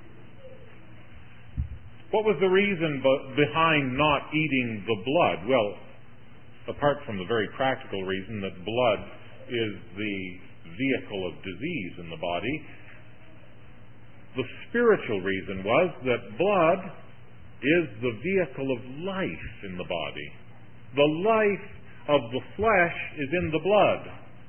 What was the reason behind not eating the blood? Well, apart from the very practical reason that blood is the vehicle of disease in the body, the spiritual reason was that blood is the vehicle of life in the body. The life of the flesh is in the blood.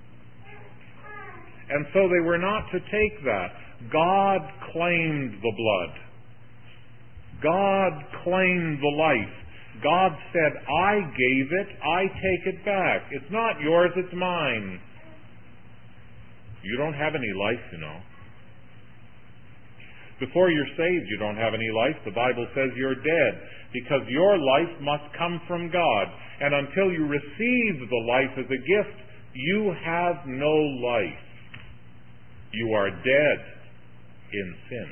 And so they were not to take that. God claimed the blood. God claimed the life. God said, I gave it, I take it back. It's not yours, it's mine. You don't have any life, Before you're saved, you don't have any life. The Bible says you're dead, because your life must come from God. And until you receive the life as a gift, you have no life. You are dead in sin.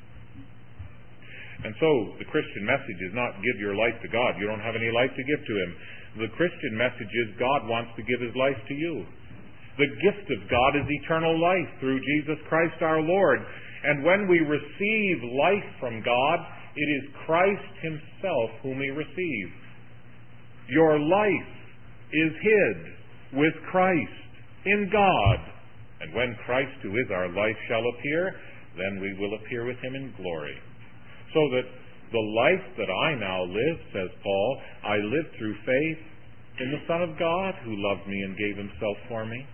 And so the Christian message is not give your life to God. You don't have any life to give to Him. The Christian message is God wants to give His life to you. The gift of God is eternal life through Jesus Christ our Lord. And when we receive life from God, it is Christ Himself whom we receive. Your life is hid with Christ in God. And when Christ, who is our life, shall appear, then we will appear with Him in glory. So that the life that I now live, says Paul, I live through faith in the Son of God who loved me and gave Himself for me.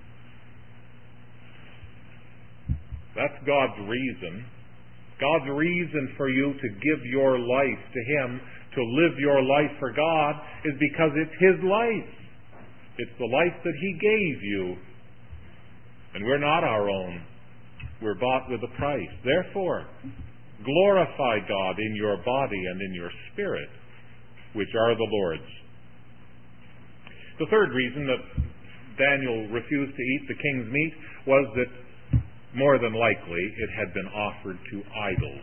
That's God's reason. God's reason for you to give your life to Him, to live your life for God, is because it's His life. It's the life that He gave you. And we're not our own. We're bought with a price. Therefore, glorify God in your body and in your spirit, which are the Lord's. The third reason that Daniel refused to eat the king's meat was that more than likely it had been offered to idols.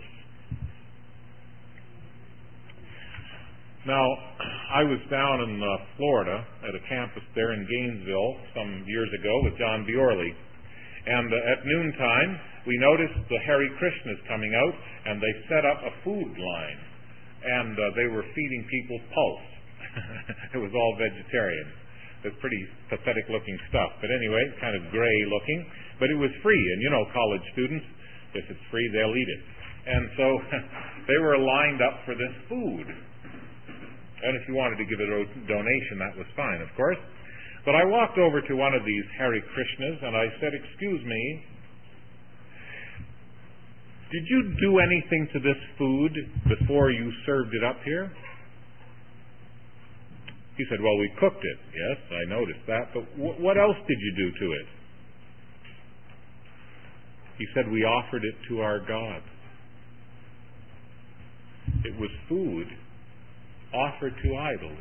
Now, I was down in Florida at a campus there in Gainesville some years ago with John Biorley. And at noontime, we noticed the Hare Krishnas coming out, and they set up a food line. And they were feeding people pulse. It was all vegetarian. It was pretty pathetic-looking stuff. But anyway, kind of gray-looking. But it was free. And college students, if it's free, they'll eat it. And so they were lined up for this food. And if you wanted to give a donation, that was fine, of course. But I walked over to one of these Hare Krishnas and I said, "Excuse me, did you do anything to this food before you served it up here?" He said, "Well, we cooked it." "Yes, I noticed that, but what else did you do to it?" He said, "We offered it to our God." It was food offered to idols.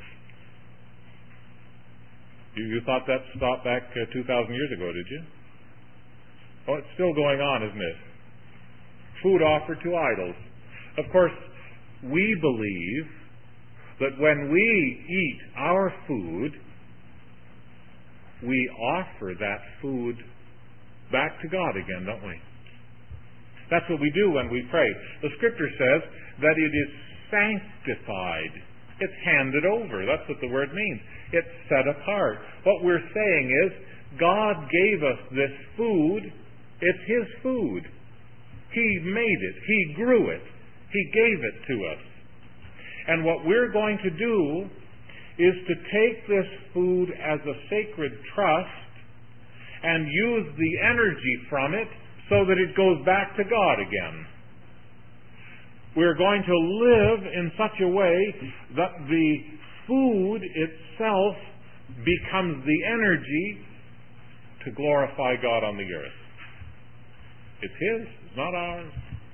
You thought that stopped back 2,000 years ago, did you? Oh, it's still going on, isn't it? Food offered to idols. Of course, we believe that when we eat our food, we offer that food back to God again, don't we? That's what we do when we pray. The Scripture says that it is sanctified. It's handed over. That's what the word means. It's set apart. What we're saying is, God gave us this food. It's His food. He made it. He grew it. He gave it to us. And what we're going to do is to take this food as a sacred trust and use the energy from it so that it goes back to God again. We're going to live in such a way that the food itself becomes the energy to glorify God on the earth. It's His, it's not ours.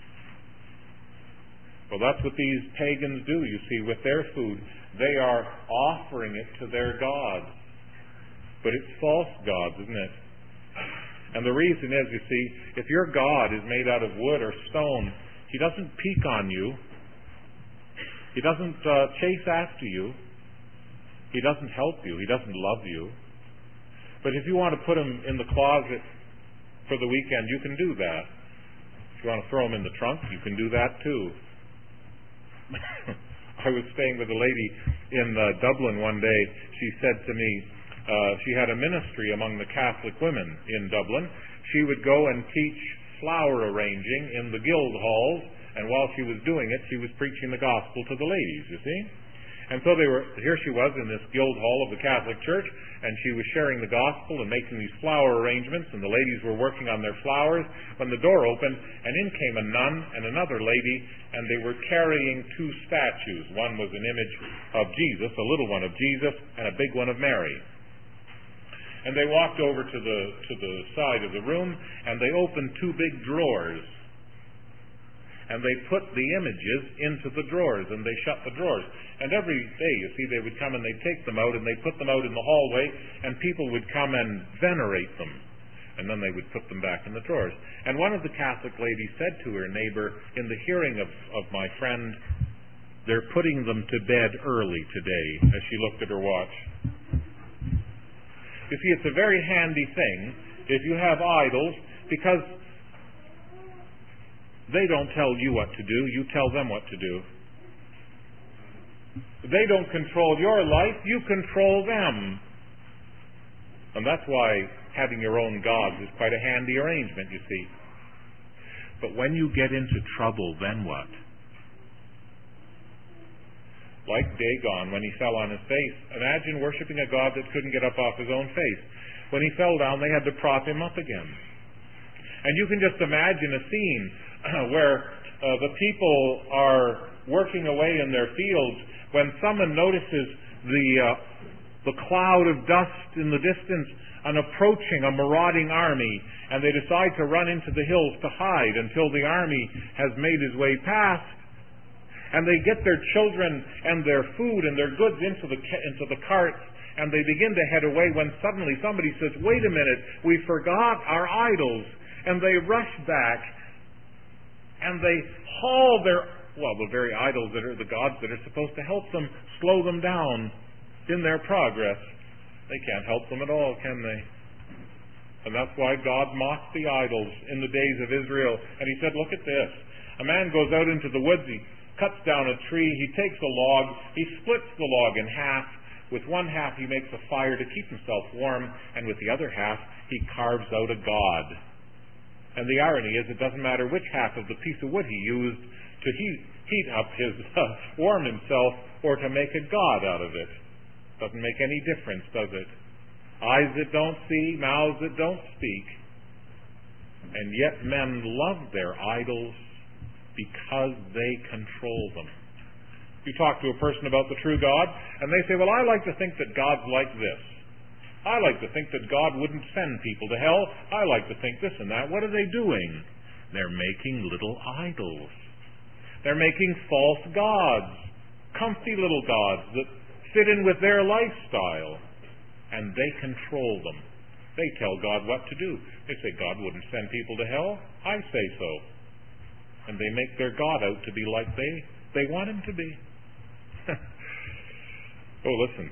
Well, that's what these pagans do, you see, with their food. They are offering it to their gods. But it's false gods, isn't it? And the reason is, you see, if your God is made out of wood or stone, He doesn't peek on you. He doesn't chase after you. He doesn't help you. He doesn't love you. But if you want to put Him in the closet for the weekend, you can do that. If you want to throw Him in the trunk, you can do that too. I was staying with a lady in Dublin one day. She said to me, she had a ministry among the Catholic women in Dublin. She would go and teach flower arranging in the guild halls, and while she was doing it, she was preaching the gospel to the ladies, you see. And so here she was in this guild hall of the Catholic Church, and she was sharing the gospel and making these flower arrangements, and the ladies were working on their flowers when the door opened, and in came a nun and another lady, and they were carrying two statues. One was an image of Jesus, a little one of Jesus, and a big one of Mary. And they walked over to the side of the room, and they opened two big drawers. And they put the images into the drawers, and they shut the drawers. And every day, you see, they would come and they'd take them out, and they'd put them out in the hallway, and people would come and venerate them. And then they would put them back in the drawers. And one of the Catholic ladies said to her neighbor, in the hearing of my friend, "They're putting them to bed early today," as she looked at her watch. You see, it's a very handy thing if you have idols, because they don't tell you what to do, you tell them what to do. They don't control your life, you control them. And that's why having your own gods is quite a handy arrangement, you see. But when you get into trouble, then what? Like Dagon when he fell on his face. Imagine worshiping a god that couldn't get up off his own face. When he fell down, they had to prop him up again. And you can just imagine a scene where the people are working away in their fields when someone notices the cloud of dust in the distance and approaching a marauding army, and they decide to run into the hills to hide until the army has made his way past. And they get their children and their food and their goods into the carts, and they begin to head away when suddenly somebody says, "Wait a minute, we forgot our idols." And they rush back, and they haul the very idols that are the gods that are supposed to help them, slow them down in their progress. They can't help them at all, can they? And that's why God mocked the idols in the days of Israel. And He said, look at this. A man goes out into the woods, he cuts down a tree, he takes a log, he splits the log in half. With one half he makes a fire to keep himself warm, and with the other half he carves out a god. And the irony is, it doesn't matter which half of the piece of wood he used to heat up warm himself, or to make a god out of it. Doesn't make any difference, does it? Eyes that don't see, mouths that don't speak. And yet men love their idols because they control them. You talk to a person about the true God, and they say, well, I like to think that God's like this. I like to think that God wouldn't send people to hell. I like to think this and that. What are they doing? They're making little idols. They're making false gods, comfy little gods that fit in with their lifestyle, and they control them. They tell God what to do. They say God wouldn't send people to hell. I say so. And they make their God out to be like they want him to be. Oh, listen.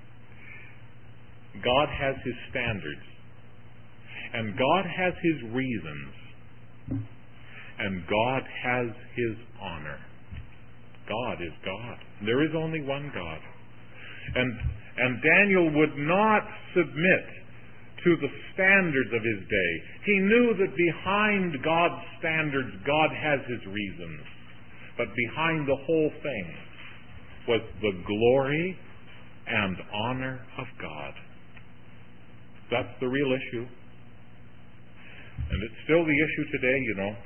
God has His standards. And God has His reasons. And God has His honor. God is God. There is only one God. And Daniel would not submit to the standards of his day. He knew that behind God's standards, God has His reasons. But behind the whole thing was the glory and honor of God. That's the real issue. And it's still the issue today, you know.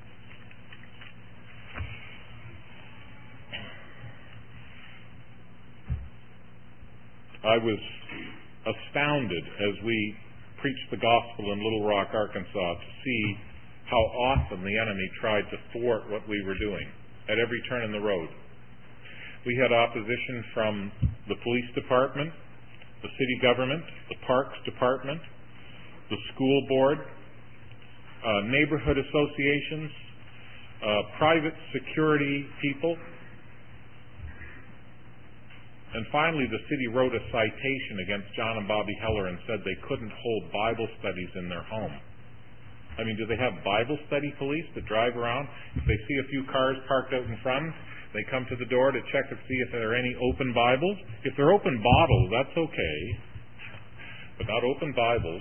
I was astounded as we preached the gospel in Little Rock, Arkansas, to see how often the enemy tried to thwart what we were doing at every turn in the road. We had opposition from the police department, the city government, the parks department, the school board, neighborhood associations, private security people. And finally, the city wrote a citation against John and Bobby Heller and said they couldn't hold Bible studies in their home. I mean, do they have Bible study police that drive around? If they see a few cars parked out in front, they come to the door to check to see if there are any open Bibles. If they're open bottles, that's okay. But not open Bibles.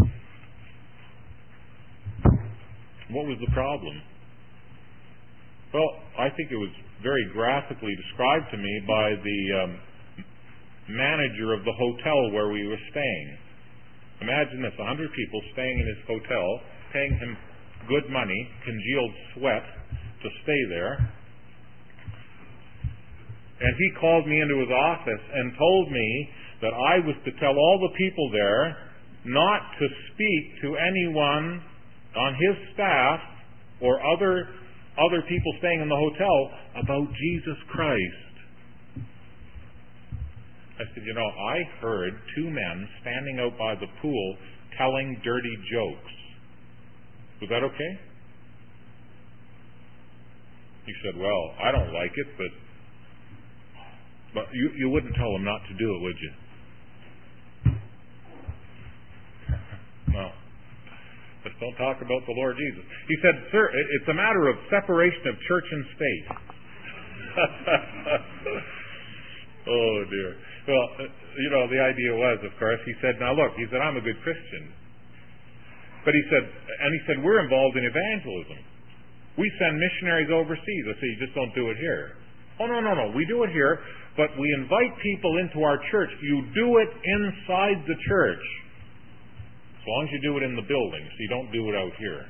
What was the problem? Well, I think it was very graphically described to me by the manager of the hotel where we were staying. Imagine this, 100 people staying in his hotel, paying him good money, congealed sweat, to stay there. And he called me into his office and told me that I was to tell all the people there not to speak to anyone on his staff or other people staying in the hotel about Jesus Christ. I said, you know, I heard two men standing out by the pool telling dirty jokes. Was that okay? He said, well, I don't like it, but you wouldn't tell them not to do it, would you? No. Just don't talk about the Lord Jesus. He said, sir, it's a matter of separation of church and state. Oh, dear. Well, you know, the idea was, of course, he said, now look, he said, I'm a good Christian. But he said, we're involved in evangelism. We send missionaries overseas. I said, you just don't do it here. Oh, no. We do it here, but we invite people into our church. You do it inside the church. As long as you do it in the building, so you don't do it out here.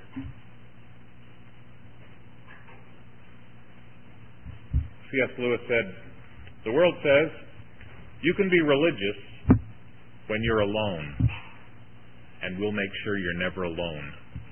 C.S. Lewis said, the world says, you can be religious when you're alone, and we'll make sure you're never alone.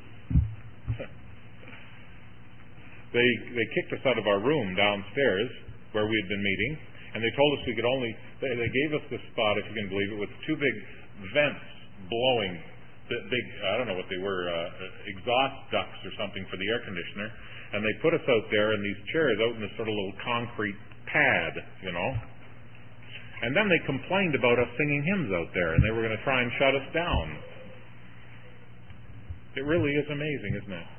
They kicked us out of our room downstairs where we had been meeting, and they told us we could only, they gave us this spot, if you can believe it, with two big vents blowing, big, I don't know what they were, exhaust ducts or something for the air conditioner, and they put us out there in these chairs out in this sort of little concrete pad, you know. And then they complained about us singing hymns out there, and they were going to try and shut us down. It really is amazing, isn't it?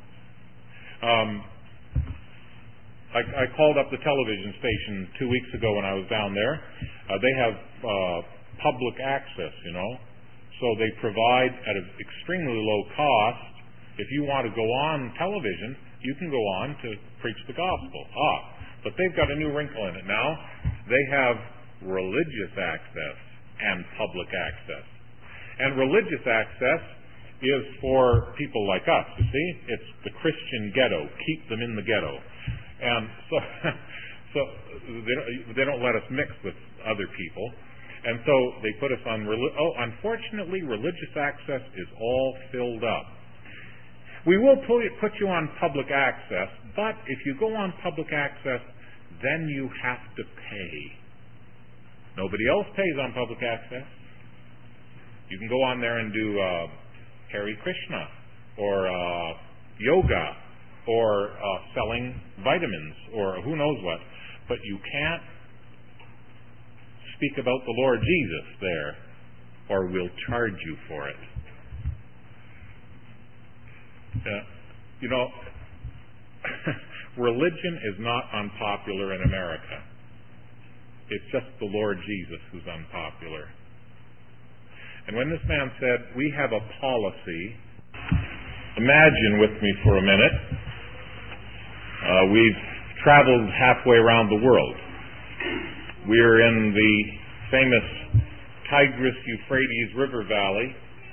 I called up the television station 2 weeks ago when I was down there. They have public access, you know. So they provide at an extremely low cost. If you want to go on television, you can go on to preach the gospel. But they've got a new wrinkle in it now. They have religious access and public access. And religious access is for people like us, you see. It's the Christian ghetto. Keep them in the ghetto. And so they don't let us mix with other people. And so they put us on, unfortunately, religious access is all filled up. We will put you on public access, but if you go on public access, then you have to pay. Nobody else pays on public access. You can go on there and do Hare Krishna or yoga or selling vitamins or who knows what. But you can't speak about the Lord Jesus there, or we'll charge you for it. You know, religion is not unpopular in America. It's just the Lord Jesus who's unpopular. And when this man said, we have a policy, imagine with me for a minute, we've traveled halfway around the world. We're in the famous Tigris-Euphrates River Valley,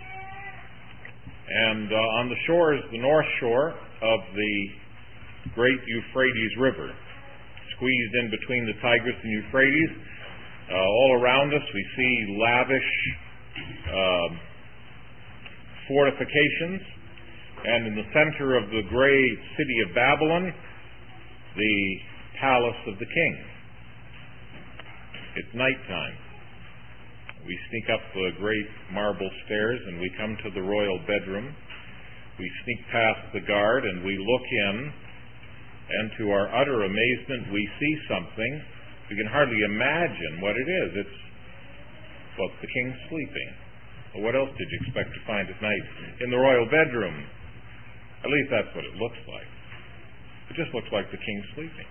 and on the shores, the north shore of the great Euphrates River, squeezed in between the Tigris and Euphrates. All around us we see lavish fortifications, and in the center of the great city of Babylon, the palace of the king. It's nighttime. We sneak up the great marble stairs and we come to the royal bedroom. We sneak past the guard and we look in, and to our utter amazement we see something. We can hardly imagine what it is. Well, the king's sleeping. Well, what else did you expect to find at night in the royal bedroom? At least that's what it looks like. It just looks like the king's sleeping.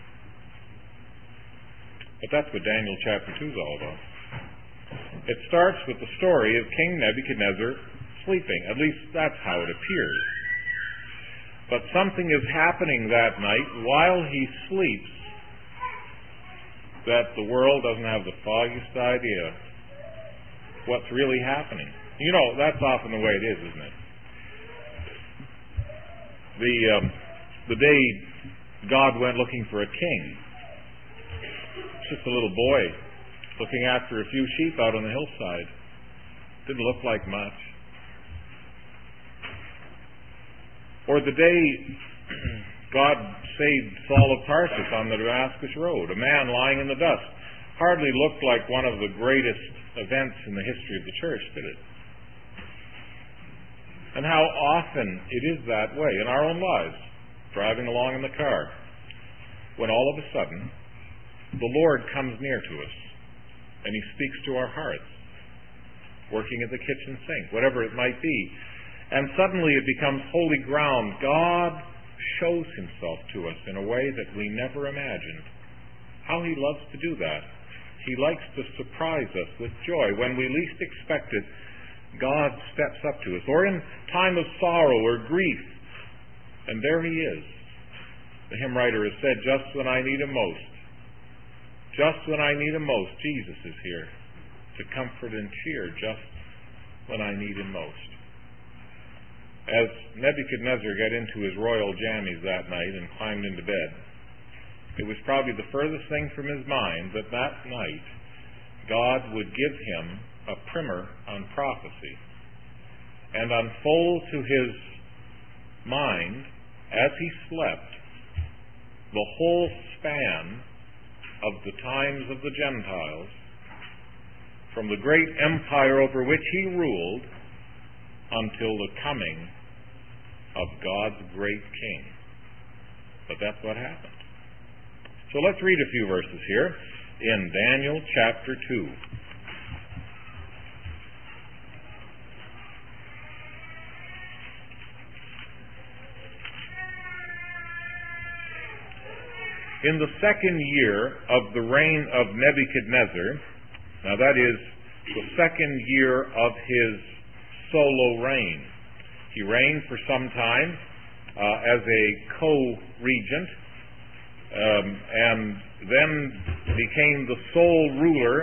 But that's what Daniel chapter 2 is all about. It starts with the story of King Nebuchadnezzar sleeping. At least that's how it appears. But something is happening that night while he sleeps that the world doesn't have the foggiest idea what's really happening. You know, that's often the way it is, isn't it? The day God went looking for a king, just a little boy looking after a few sheep out on the hillside. Didn't look like much. Or the day God saved Saul of Tarsus on the Damascus Road, a man lying in the dust. Hardly looked like one of the greatest events in the history of the church, did it? And how often it is that way in our own lives, driving along in the car, when all of a sudden the Lord comes near to us and He speaks to our hearts, working at the kitchen sink, whatever it might be. And suddenly it becomes holy ground. God shows Himself to us in a way that we never imagined. How He loves to do that. He likes to surprise us with joy. When we least expect it, God steps up to us. Or in time of sorrow or grief, and there He is. The hymn writer has said, just when I need Him most, just when I need Him most, Jesus is here to comfort and cheer just when I need Him most. As Nebuchadnezzar got into his royal jammies that night and climbed into bed, it was probably the furthest thing from his mind that that night God would give him a primer on prophecy and unfold to his mind as he slept the whole span of the times of the Gentiles, from the great empire over which he ruled until the coming of God's great King. But that's what happened. So let's read a few verses here in Daniel chapter 2. In the second year of the reign of Nebuchadnezzar, now that is the second year of his solo reign. He reigned for some time as a co-regent, and then became the sole ruler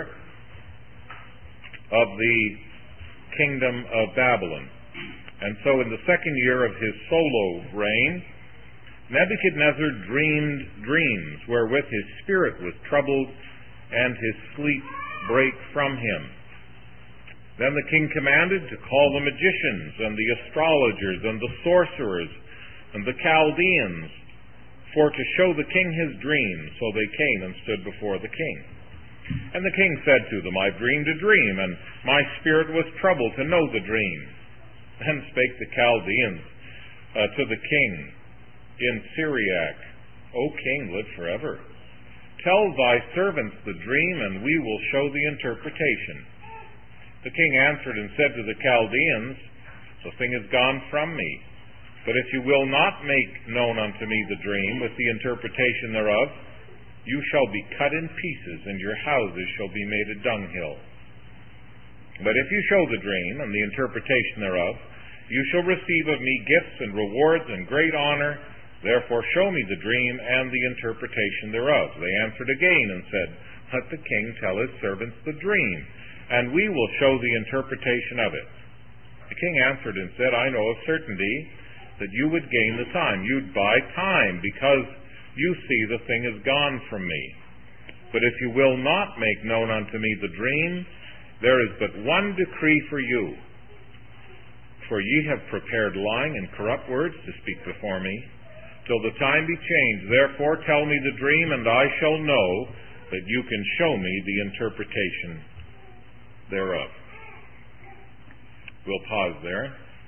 of the kingdom of Babylon. And so in the second year of his solo reign, Nebuchadnezzar dreamed dreams wherewith his spirit was troubled and his sleep brake from him. Then the king commanded to call the magicians and the astrologers and the sorcerers and the Chaldeans for to show the king his dream. So they came and stood before the king. And the king said to them, I've dreamed a dream, and my spirit was troubled to know the dream. Then spake the Chaldeans to the king in Syriac, O king, live forever. Tell thy servants the dream, and we will show the interpretation. The king answered and said to the Chaldeans, the thing is gone from me. But if you will not make known unto me the dream with the interpretation thereof, you shall be cut in pieces, and your houses shall be made a dunghill. But if you show the dream and the interpretation thereof, you shall receive of me gifts and rewards and great honor, Therefore show me the dream and the interpretation thereof. They answered again and said, Let the king tell his servants the dream, and we will show the interpretation of it. The king answered and said, I know of certainty that you would gain the time. You'd buy time, because you see the thing is gone from me. But if you will not make known unto me the dream, there is but one decree for you. For ye have prepared lying and corrupt words to speak before me, till the time be changed. Therefore tell me the dream, and I shall know that you can show me the interpretation thereof. We'll pause there.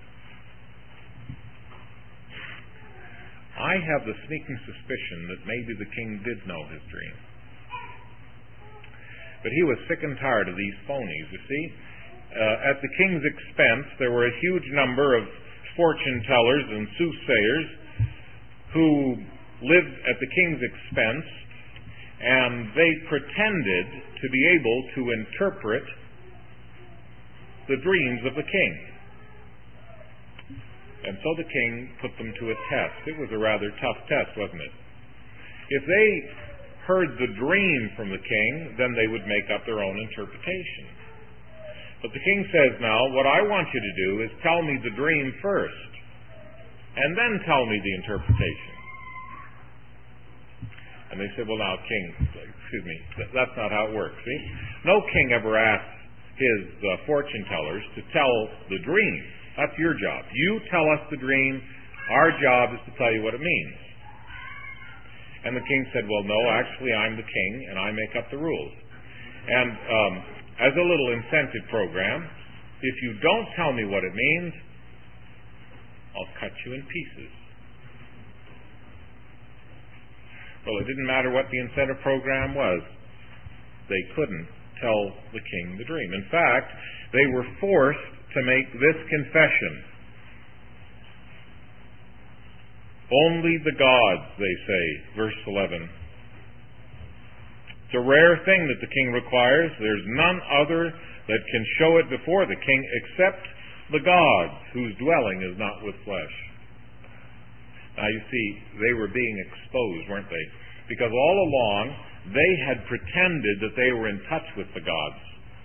I have the sneaking suspicion that maybe the king did know his dream. But he was sick and tired of these phonies, you see. At the king's expense, there were a huge number of fortune tellers and soothsayers who lived at the king's expense, and they pretended to be able to interpret the dreams of the king. And so the king put them to a test. It was a rather tough test, wasn't it? If they heard the dream from the king, then they would make up their own interpretation. But the king says, now, what I want you to do is tell me the dream first, and then tell me the interpretation. And they said, well, now, king, excuse me, that's not how it works, see? No king ever asked his fortune tellers to tell the dream. That's your job. You tell us the dream. Our job is to tell you what it means. And the king said, well, no, actually, I'm the king, and I make up the rules. And as a little incentive program, if you don't tell me what it means, I'll cut you in pieces. Well, it didn't matter what the incentive program was. They couldn't tell the king the dream. In fact, they were forced to make this confession. Only the gods, they say, verse 11. It's a rare thing that the king requires. There's none other that can show it before the king except the gods, whose dwelling is not with flesh. Now you see, they were being exposed, weren't they? Because all along, they had pretended that they were in touch with the gods.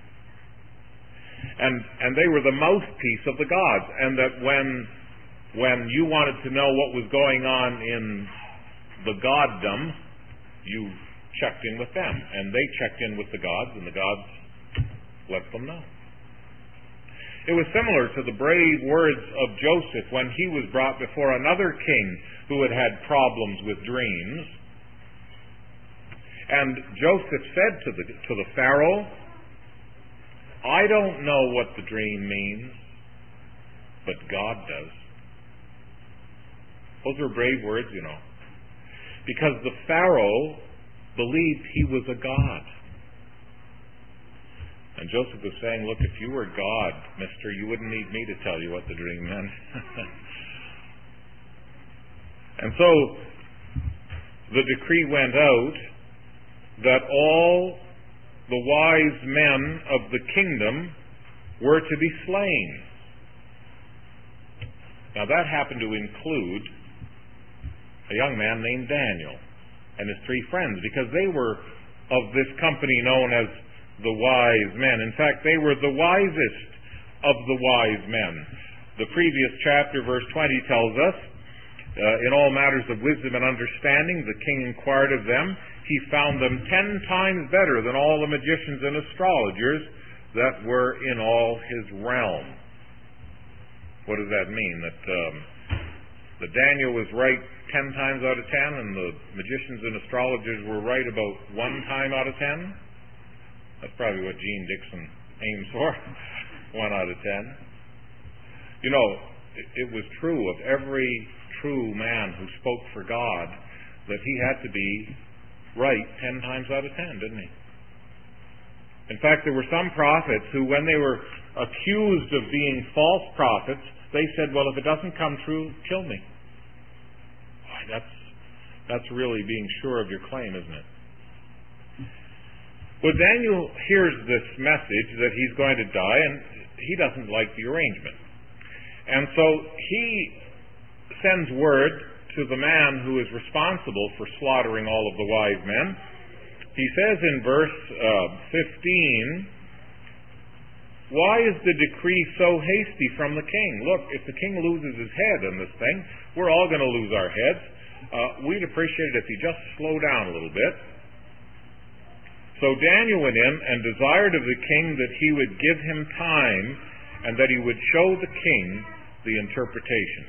And they were the mouthpiece of the gods. And that when you wanted to know what was going on in the goddom, you checked in with them. And they checked in with the gods, and the gods let them know. It was similar to the brave words of Joseph when he was brought before another king who had had problems with dreams. And Joseph said to the Pharaoh, I don't know what the dream means, but God does. Those were brave words, you know. Because the Pharaoh believed he was a god. And Joseph was saying, look, if you were God, mister, you wouldn't need me to tell you what the dream meant. And so the decree went out that all the wise men of the kingdom were to be slain. Now that happened to include a young man named Daniel and his 3 friends, because they were of this company known as the wise men. In fact, they were the wisest of the wise men. The previous chapter, verse 20, tells us, in all matters of wisdom and understanding, the king inquired of them. He found them 10 times better than all the magicians and astrologers that were in all his realm. What does that mean? That Daniel was right 10 times out of 10, and the magicians and astrologers were right about 1 time out of 10? That's probably what Gene Dixon aims for, 1 out of 10. You know, it was true of every true man who spoke for God that he had to be right 10 times out of 10, didn't he? In fact, there were some prophets who, when they were accused of being false prophets, they said, well, if it doesn't come true, kill me. Why, that's really being sure of your claim, isn't it? Well, Daniel hears this message that he's going to die, and he doesn't like the arrangement. And so he sends word to to the man who is responsible for slaughtering all of the wise men. He says in verse 15, "Why is the decree so hasty from the king?" Look, if the king loses his head in this thing, we're all going to lose our heads. We'd appreciate it if he just slowed down a little bit. So Daniel went in and desired of the king that he would give him time and that he would show the king the interpretation.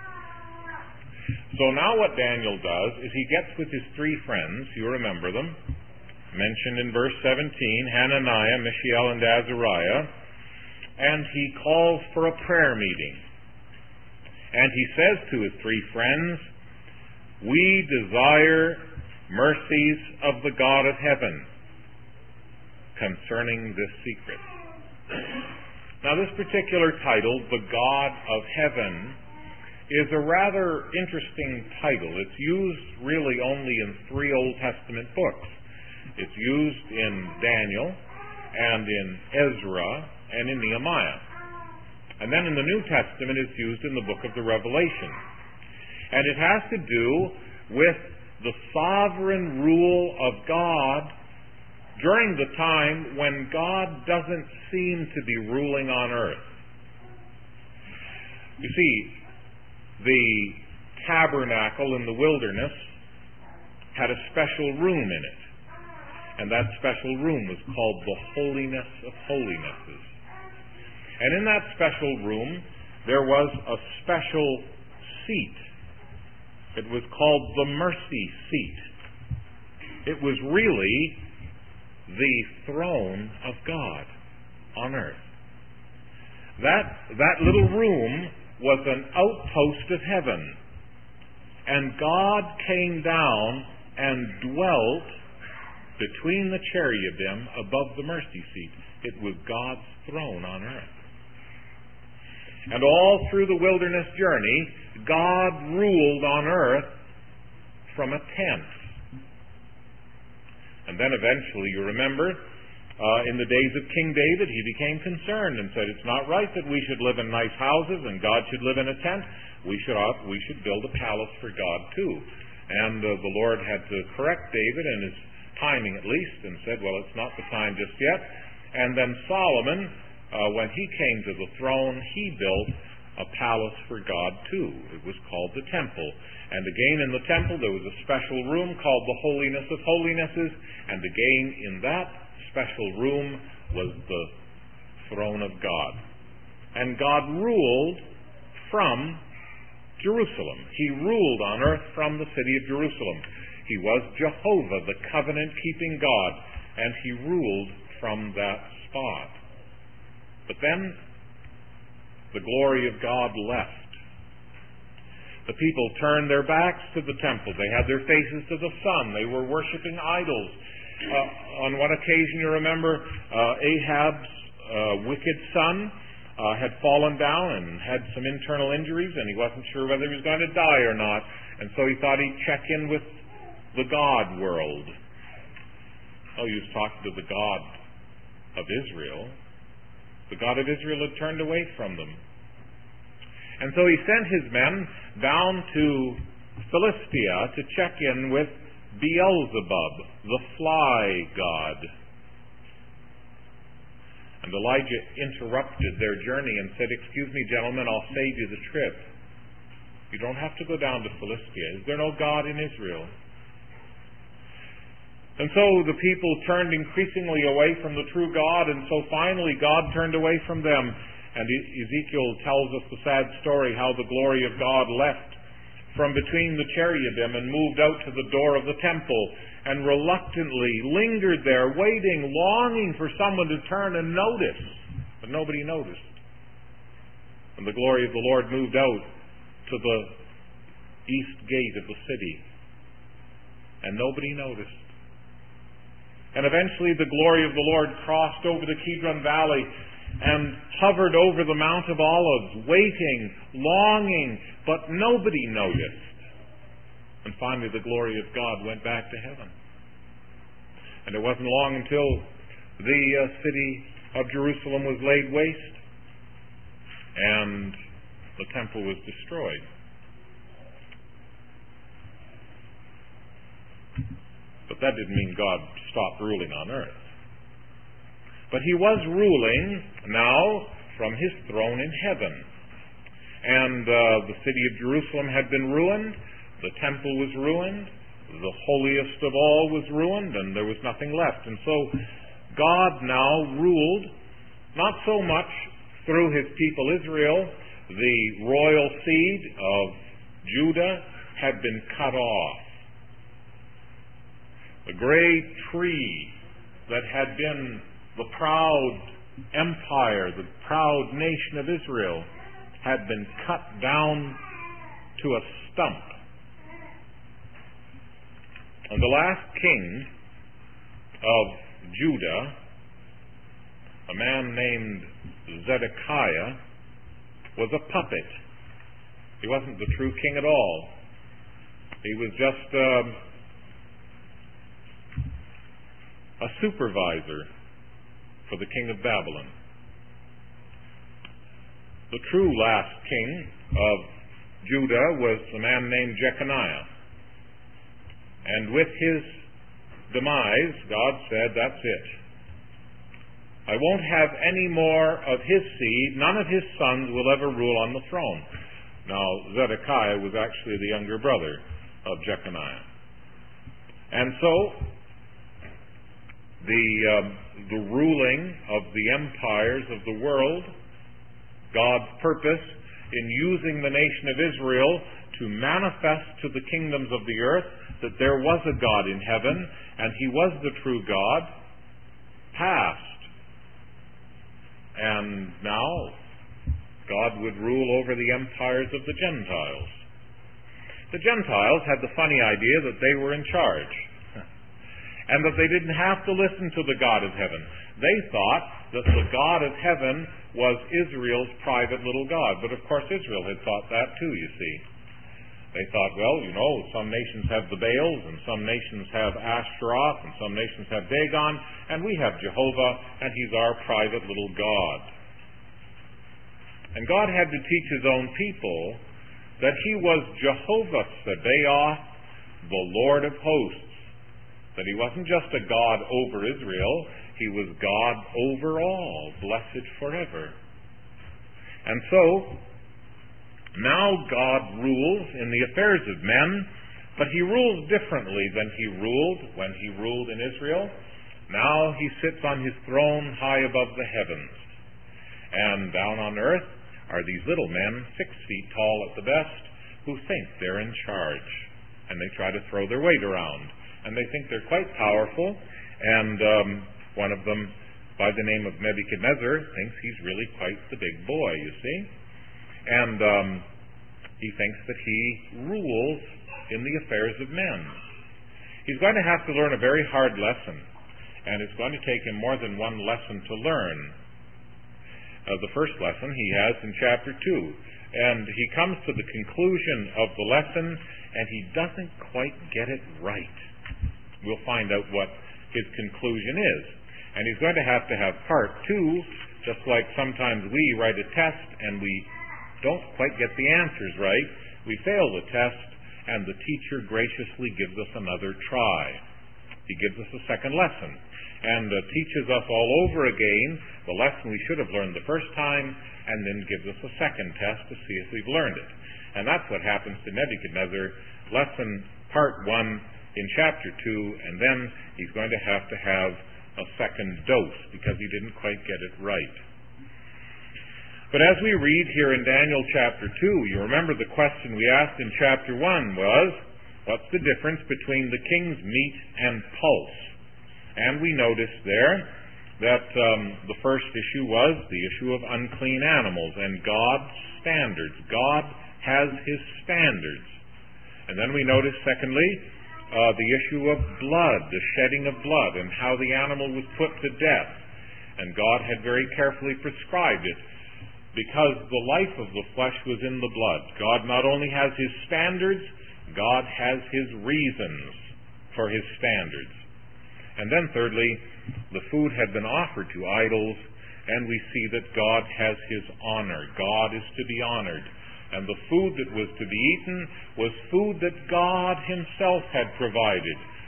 So now what Daniel does is he gets with his three friends, you remember them, mentioned in verse 17, Hananiah, Mishael, and Azariah, and he calls for a prayer meeting. And he says to his three friends, "We desire mercies of the God of heaven concerning this secret." Now this particular title, the God of Heaven, is a rather interesting title. It's used really only in 3 Old Testament books. It's used in Daniel and in Ezra and in Nehemiah. And then in the New Testament it's used in the book of the Revelation. And it has to do with the sovereign rule of God during the time when God doesn't seem to be ruling on earth. You see, the tabernacle in the wilderness had a special room in it. And that special room was called the Holiness of Holinesses. And in that special room, there was a special seat. It was called the mercy seat. It was really the throne of God on earth. That little room was an outpost of heaven. And God came down and dwelt between the cherubim above the mercy seat. It was God's throne on earth. And all through the wilderness journey, God ruled on earth from a tent. And then eventually, you remember, in the days of King David, he became concerned and said, "It's not right that we should live in nice houses and God should live in a tent. We should build a palace for God too." And the Lord had to correct David in his timing at least, and said, "Well, it's not the time just yet." And then Solomon, when he came to the throne, he built a palace for God too. It was called the temple. And again in the temple there was a special room called the Holiness of Holinesses, and again in that special room was the throne of God. And God ruled from Jerusalem. He ruled on earth from the city of Jerusalem. He was Jehovah, the covenant-keeping God, and he ruled from that spot. But then the glory of God left. The people turned their backs to the temple. They had their faces to the sun. They were worshiping idols. On one occasion, you remember, Ahab's wicked son had fallen down and had some internal injuries, and he wasn't sure whether he was going to die or not. And so he thought he'd check in with the God world. Oh, he was talking to the God of Israel. The God of Israel had turned away from them. And so he sent his men down to Philistia to check in with Beelzebub, the fly god. And Elijah interrupted their journey and said, "Excuse me, gentlemen, I'll save you the trip. You don't have to go down to Philistia. Is there no God in Israel?" And so the people turned increasingly away from the true God, and so finally God turned away from them. And Ezekiel tells us the sad story how the glory of God left from between the cherubim and moved out to the door of the temple and reluctantly lingered there, waiting, longing for someone to turn and notice. But nobody noticed. And the glory of the Lord moved out to the east gate of the city. And nobody noticed. And eventually the glory of the Lord crossed over the Kidron Valley and hovered over the Mount of Olives, waiting, longing, but nobody noticed. And finally the glory of God went back to heaven. And it wasn't long until the city of Jerusalem was laid waste and the temple was destroyed. that didn't mean God stopped ruling on earth. But he was ruling now from his throne in heaven. And the city of Jerusalem had been ruined, the temple was ruined, the holiest of all was ruined, and there was nothing left. And so God now ruled, not so much through his people Israel. The royal seed of Judah had been cut off. The great tree that had been the proud empire, the proud nation of Israel, had been cut down to a stump. And the last king of Judah, a man named Zedekiah, was a puppet. He wasn't the true king at all. He was just a supervisor for the king of Babylon. The true last king of Judah was a man named Jeconiah. And with his demise, God said, that's it. I won't have any more of his seed. None of his sons will ever rule on the throne. Now, Zedekiah was actually the younger brother of Jeconiah. And so, the ruling of the empires of the world, God's purpose in using the nation of Israel to manifest to the kingdoms of the earth that there was a God in heaven, and he was the true God, passed. And now, God would rule over the empires of the Gentiles. The Gentiles had the funny idea that they were in charge, and that they didn't have to listen to the God of heaven. They thought that the God of heaven was Israel's private little God. But of course Israel had thought that too, you see. They thought, well, some nations have the Baals, and some nations have Ashtaroth, and some nations have Dagon, and we have Jehovah, and he's our private little God. And God had to teach his own people that he was Jehovah Sabaoth, the Lord of hosts. That he wasn't just a God over Israel, he was God over all, blessed forever. And so, now God rules in the affairs of men, but he rules differently than he ruled when he ruled in Israel. Now he sits on his throne high above the heavens. And down on earth are these little men, 6 feet tall at the best, who think they're in charge. And they try to throw their weight around. And they think they're quite powerful. And one of them, by the name of Nebuchadnezzar, thinks he's really quite the big boy, you see. And he thinks that he rules in the affairs of men. He's going to have to learn a very hard lesson, and it's going to take him more than one lesson to learn. The first lesson he has in chapter 2, and he comes to the conclusion of the lesson, and he doesn't quite get it right. We'll find out what his conclusion is. And he's going to have part 2, just like sometimes we write a test and we don't quite get the answers right. We fail the test, and the teacher graciously gives us another try. He gives us a second lesson, and teaches us all over again the lesson we should have learned the first time, and then gives us a second test to see if we've learned it. And that's what happens to Nebuchadnezzar. Lesson part 1 in chapter 2, and then he's going to have a second dose because he didn't quite get it right. But as we read here in Daniel chapter 2, you remember the question we asked in chapter 1 was, what's the difference between the king's meat and pulse? And we noticed there that the first issue was the issue of unclean animals and God's standards. God has his standards. And then we noticed, secondly, the issue of blood, the shedding of blood, and how the animal was put to death. And God had very carefully prescribed it, because the life of the flesh was in the blood. God not only has his standards, God has his reasons for his standards. And then thirdly, the food had been offered to idols, and we see that God has his honor. God is to be honored. And the food that was to be eaten was food that God himself had provided.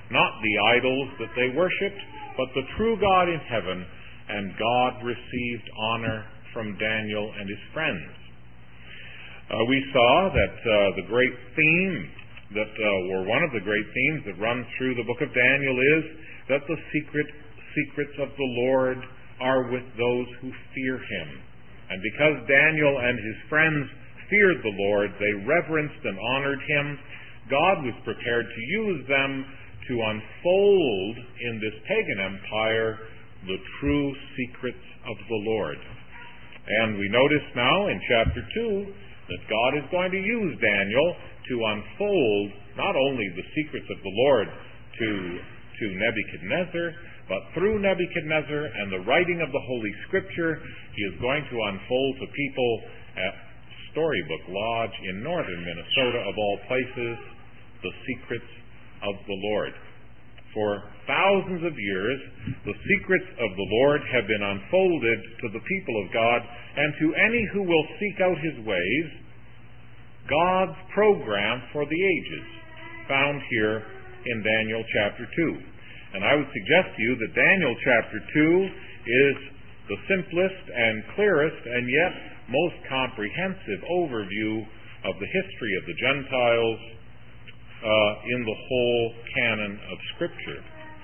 not the idols that they worshipped, but the true God in heaven, and God received honor from Daniel and his friends. We saw that the great theme or one of the great themes that runs through the book of Daniel is that the secrets of the Lord are with those who fear him. And because Daniel and his friends feared the Lord, they reverenced and honored him, God was prepared to use them to unfold in this pagan empire the true secrets of the Lord. And we notice now in chapter 2 that God is going to use Daniel to unfold not only the secrets of the Lord to Nebuchadnezzar, but through Nebuchadnezzar and the writing of the Holy Scripture, he is going to unfold to people at Storybook Lodge in northern Minnesota, of all places, the secrets of the Lord. For thousands of years, the secrets of the Lord have been unfolded to the people of God, and to any who will seek out his ways, God's program for the ages, found here in Daniel chapter 2. And I would suggest to you that Daniel chapter 2 is the simplest and clearest and yet most comprehensive overview of the history of the Gentiles in the whole canon of Scripture.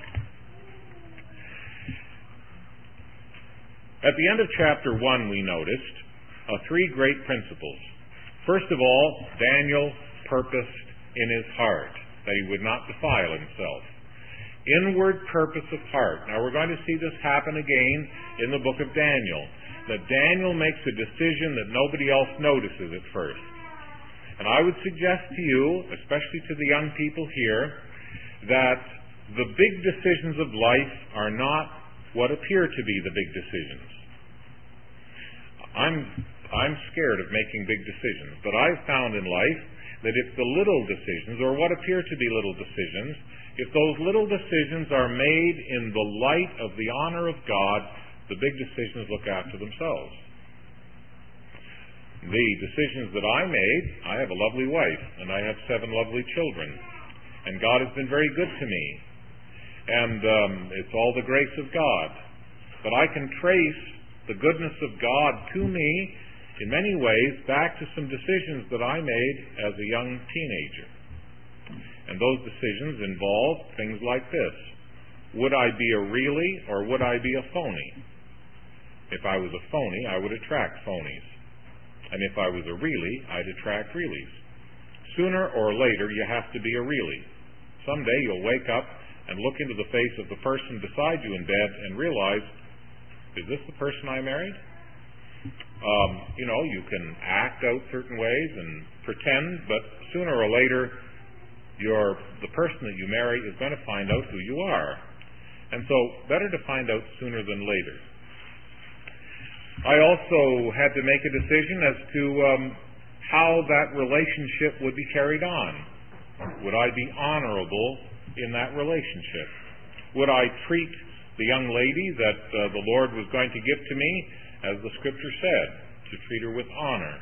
At the end of chapter 1, we noticed three great principles. First of all, Daniel purposed in his heart that he would not defile himself. Inward purpose of heart. Now we're going to see this happen again in the book of Daniel, that Daniel makes a decision that nobody else notices at first. And I would suggest to you, especially to the young people here, that the big decisions of life are not what appear to be the big decisions. I'm scared of making big decisions, but I've found in life that if the little decisions, or what appear to be little decisions, if those little decisions are made in the light of the honor of God, the big decisions look after themselves. The decisions that I made, I have a lovely wife, and I have 7 lovely children, and God has been very good to me, and it's all the grace of God. But I can trace the goodness of God to me in many ways back to some decisions that I made as a young teenager. And those decisions involve things like this. Would I be a really or would I be a phony? If I was a phony, I would attract phonies. And if I was a really, I'd attract reallys. Sooner or later, you have to be a really. Someday you'll wake up and look into the face of the person beside you in bed and realize, is this the person I married? You can act out certain ways and pretend, but sooner or later, the person that you marry is going to find out who you are. And so, better to find out sooner than later. I also had to make a decision as to how that relationship would be carried on. Would I be honorable in that relationship? Would I treat the young lady that the Lord was going to give to me, as the Scripture said, to treat her with honor?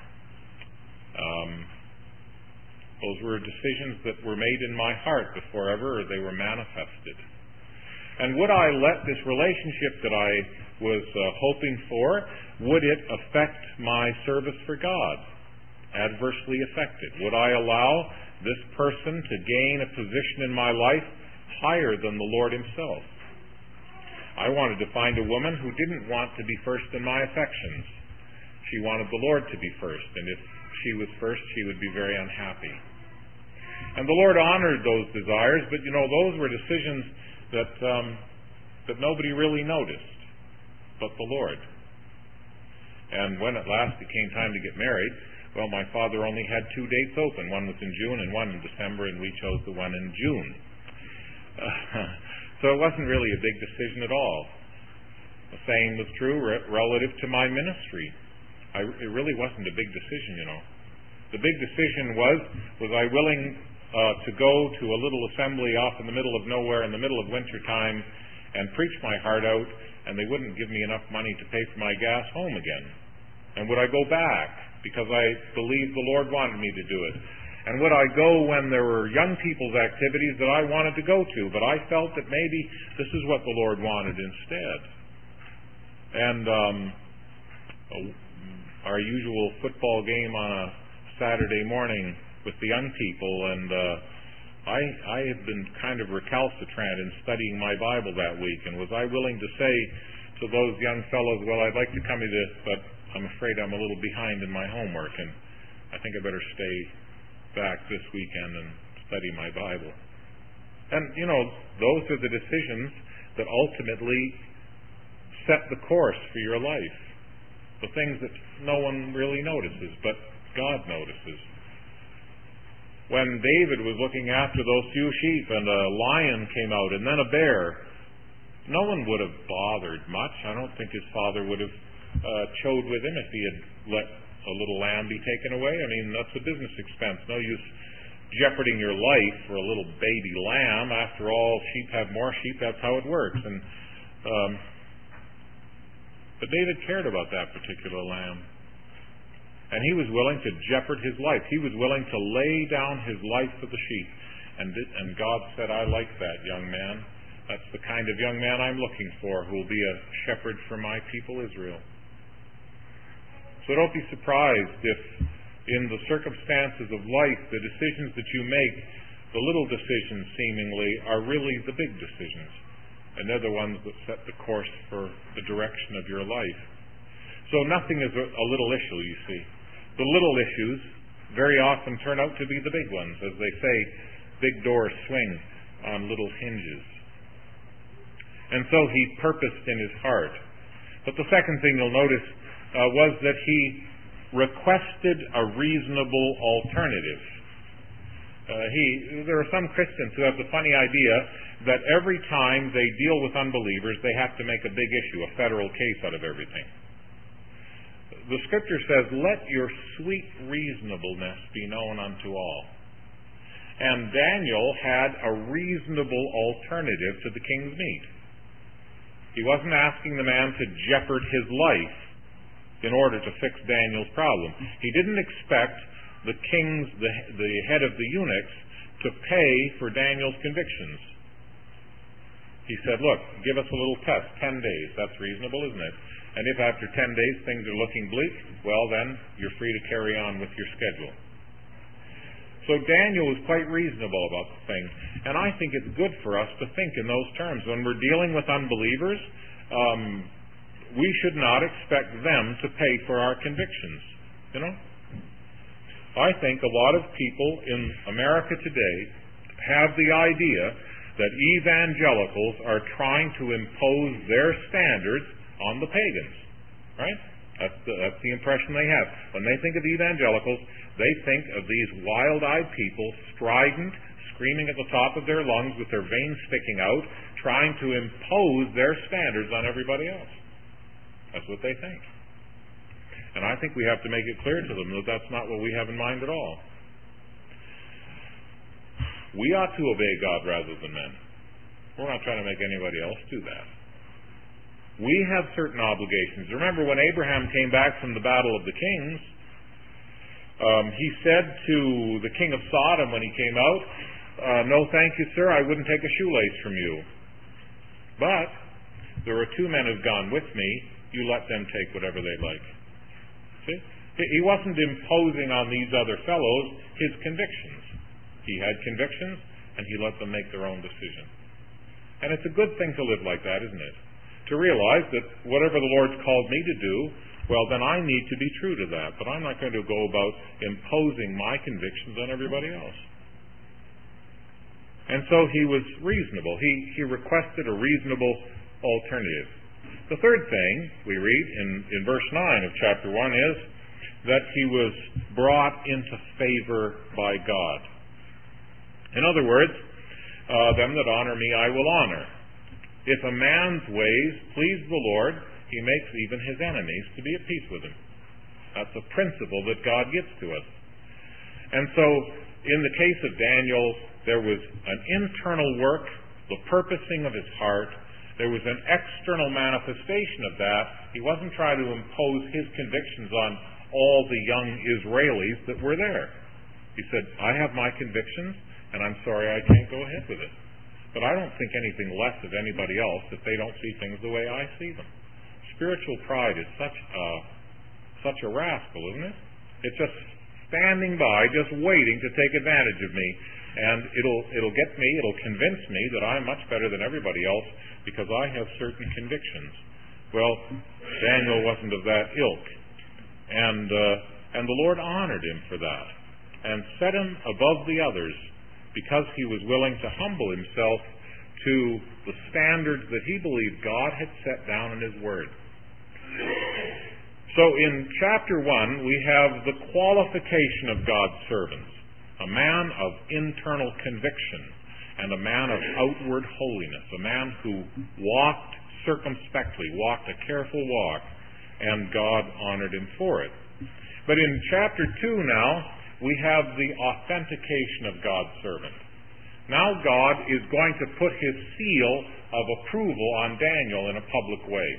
Those were decisions that were made in my heart before ever they were manifested. And would I let this relationship that I was hoping for, would it affect my service for God? Adversely affected? Would I allow this person to gain a position in my life higher than the Lord himself? I wanted to find a woman who didn't want to be first in my affections. She wanted the Lord to be first, and if she was first, she would be very unhappy. And the Lord honored those desires, but those were decisions that nobody really noticed, but the Lord. And when at last it came time to get married, well, my father only had 2 dates open. One was in June and one in December, and we chose the one in June. So it wasn't really a big decision at all. The same was true relative to my ministry. It really wasn't a big decision, The big decision was I willing to go to a little assembly off in the middle of nowhere in the middle of winter time and preach my heart out, and they wouldn't give me enough money to pay for my gas home again? And would I go back because I believed the Lord wanted me to do it? And would I go when there were young people's activities that I wanted to go to? But I felt that maybe this is what the Lord wanted instead. And our usual football game on a Saturday morning with the young people, and I had been kind of recalcitrant in studying my Bible that week, and was I willing to say to those young fellows, well, I'd like to come to this, but I'm afraid I'm a little behind in my homework, and I think I better stay back this weekend and study my Bible. And, those are the decisions that ultimately set the course for your life. The things that no one really notices, but God notices. When David was looking after those few sheep and a lion came out and then a bear, no one would have bothered much. I don't think his father would have chode with him if he had let a little lamb be taken away. I mean, that's a business expense. No use jeoparding your life for a little baby lamb. After all, sheep have more sheep. That's how it works. But David cared about that particular lamb. And he was willing to jeopard his life. He was willing to lay down his life for the sheep. And God said, I like that young man. That's the kind of young man I'm looking for, who will be a shepherd for my people Israel. So don't be surprised if in the circumstances of life, the decisions that you make, the little decisions seemingly, are really the big decisions. And they're the ones that set the course for the direction of your life. So nothing is a little issue, you see. The little issues very often turn out to be the big ones. As they say, big doors swing on little hinges. And so he purposed in his heart. But the second thing you'll notice was that he requested a reasonable alternative. There are some Christians who have the funny idea that every time they deal with unbelievers, they have to make a big issue, a federal case out of everything. The Scripture says, let your sweet reasonableness be known unto all. And Daniel had a reasonable alternative to the king's meat. He wasn't asking the man to jeopard his life in order to fix Daniel's problem. He didn't expect the head of the eunuchs, to pay for Daniel's convictions. He said, look, give us a little test, 10 days. That's reasonable, isn't it? And if after 10 days things are looking bleak, well then, you're free to carry on with your schedule. So Daniel was quite reasonable about the thing. And I think it's good for us to think in those terms. When we're dealing with unbelievers, we should not expect them to pay for our convictions. I think a lot of people in America today have the idea that evangelicals are trying to impose their standards on the pagans, right? That's the impression they have. When they think of evangelicals, they think of these wild-eyed people, strident, screaming at the top of their lungs with their veins sticking out, trying to impose their standards on everybody else. That's what they think. And I think we have to make it clear to them that that's not what we have in mind at all. We ought to obey God rather than men. We're not trying to make anybody else do that. We have certain obligations. Remember when Abraham came back from the Battle of the Kings, he said to the king of Sodom when he came out, no thank you, sir, I wouldn't take a shoelace from you. But there are 2 men who've gone with me. You let them take whatever they like. See? He wasn't imposing on these other fellows his convictions. He had convictions, and he let them make their own decision. And it's a good thing to live like that, isn't it? To realize that whatever the Lord's called me to do, well, then I need to be true to that. But I'm not going to go about imposing my convictions on everybody else. And so he was reasonable. He requested a reasonable alternative. The third thing we read in verse 9 of chapter 1 is that he was brought into favor by God. In other words, them that honor me I will honor. If a man's ways please the Lord, he makes even his enemies to be at peace with him. That's a principle that God gives to us. And so, in the case of Daniel, there was an internal work, the purposing of his heart. There was an external manifestation of that. He wasn't trying to impose his convictions on all the young Israelis that were there. He said, I have my convictions, and I'm sorry I can't go ahead with it. But I don't think anything less of anybody else if they don't see things the way I see them. Spiritual pride is such a rascal, isn't it? It's just standing by, just waiting to take advantage of me. And it'll get me, it'll convince me that I'm much better than everybody else because I have certain convictions. Well, Daniel wasn't of that ilk. And the Lord honored him for that and set him above the others because he was willing to humble himself to the standards that he believed God had set down in His Word. So in chapter 1, we have the qualification of God's servants, a man of internal conviction and a man of outward holiness, a man who walked circumspectly, walked a careful walk, and God honored him for it. But in chapter 2 now, we have the authentication of God's servant. Now God is going to put His seal of approval on Daniel in a public way.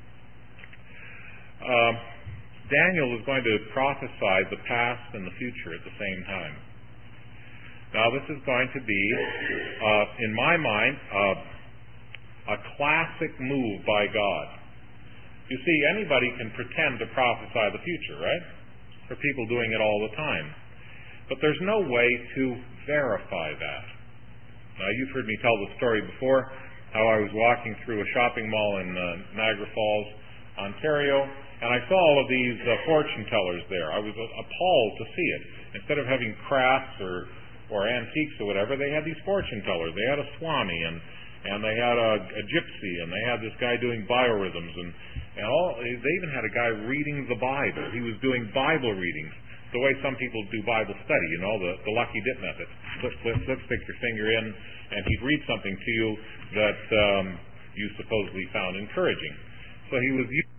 Daniel is going to prophesy the past and the future at the same time. Now this is going to be, in my mind, a classic move by God. You see, anybody can pretend to prophesy the future, right? There are people doing it all the time. But there's no way to verify that. Now, you've heard me tell the story before, how I was walking through a shopping mall in Niagara Falls, Ontario, and I saw all of these fortune tellers there. I was appalled to see it. Instead of having crafts or antiques or whatever, they had these fortune tellers. They had a Swami, and they had a gypsy, and they had this guy doing biorhythms, and they even had a guy reading the Bible. He was doing Bible readings, the way some people do Bible study, the lucky dip method. Let's stick your finger in, and he'd read something to you that you supposedly found encouraging. So he was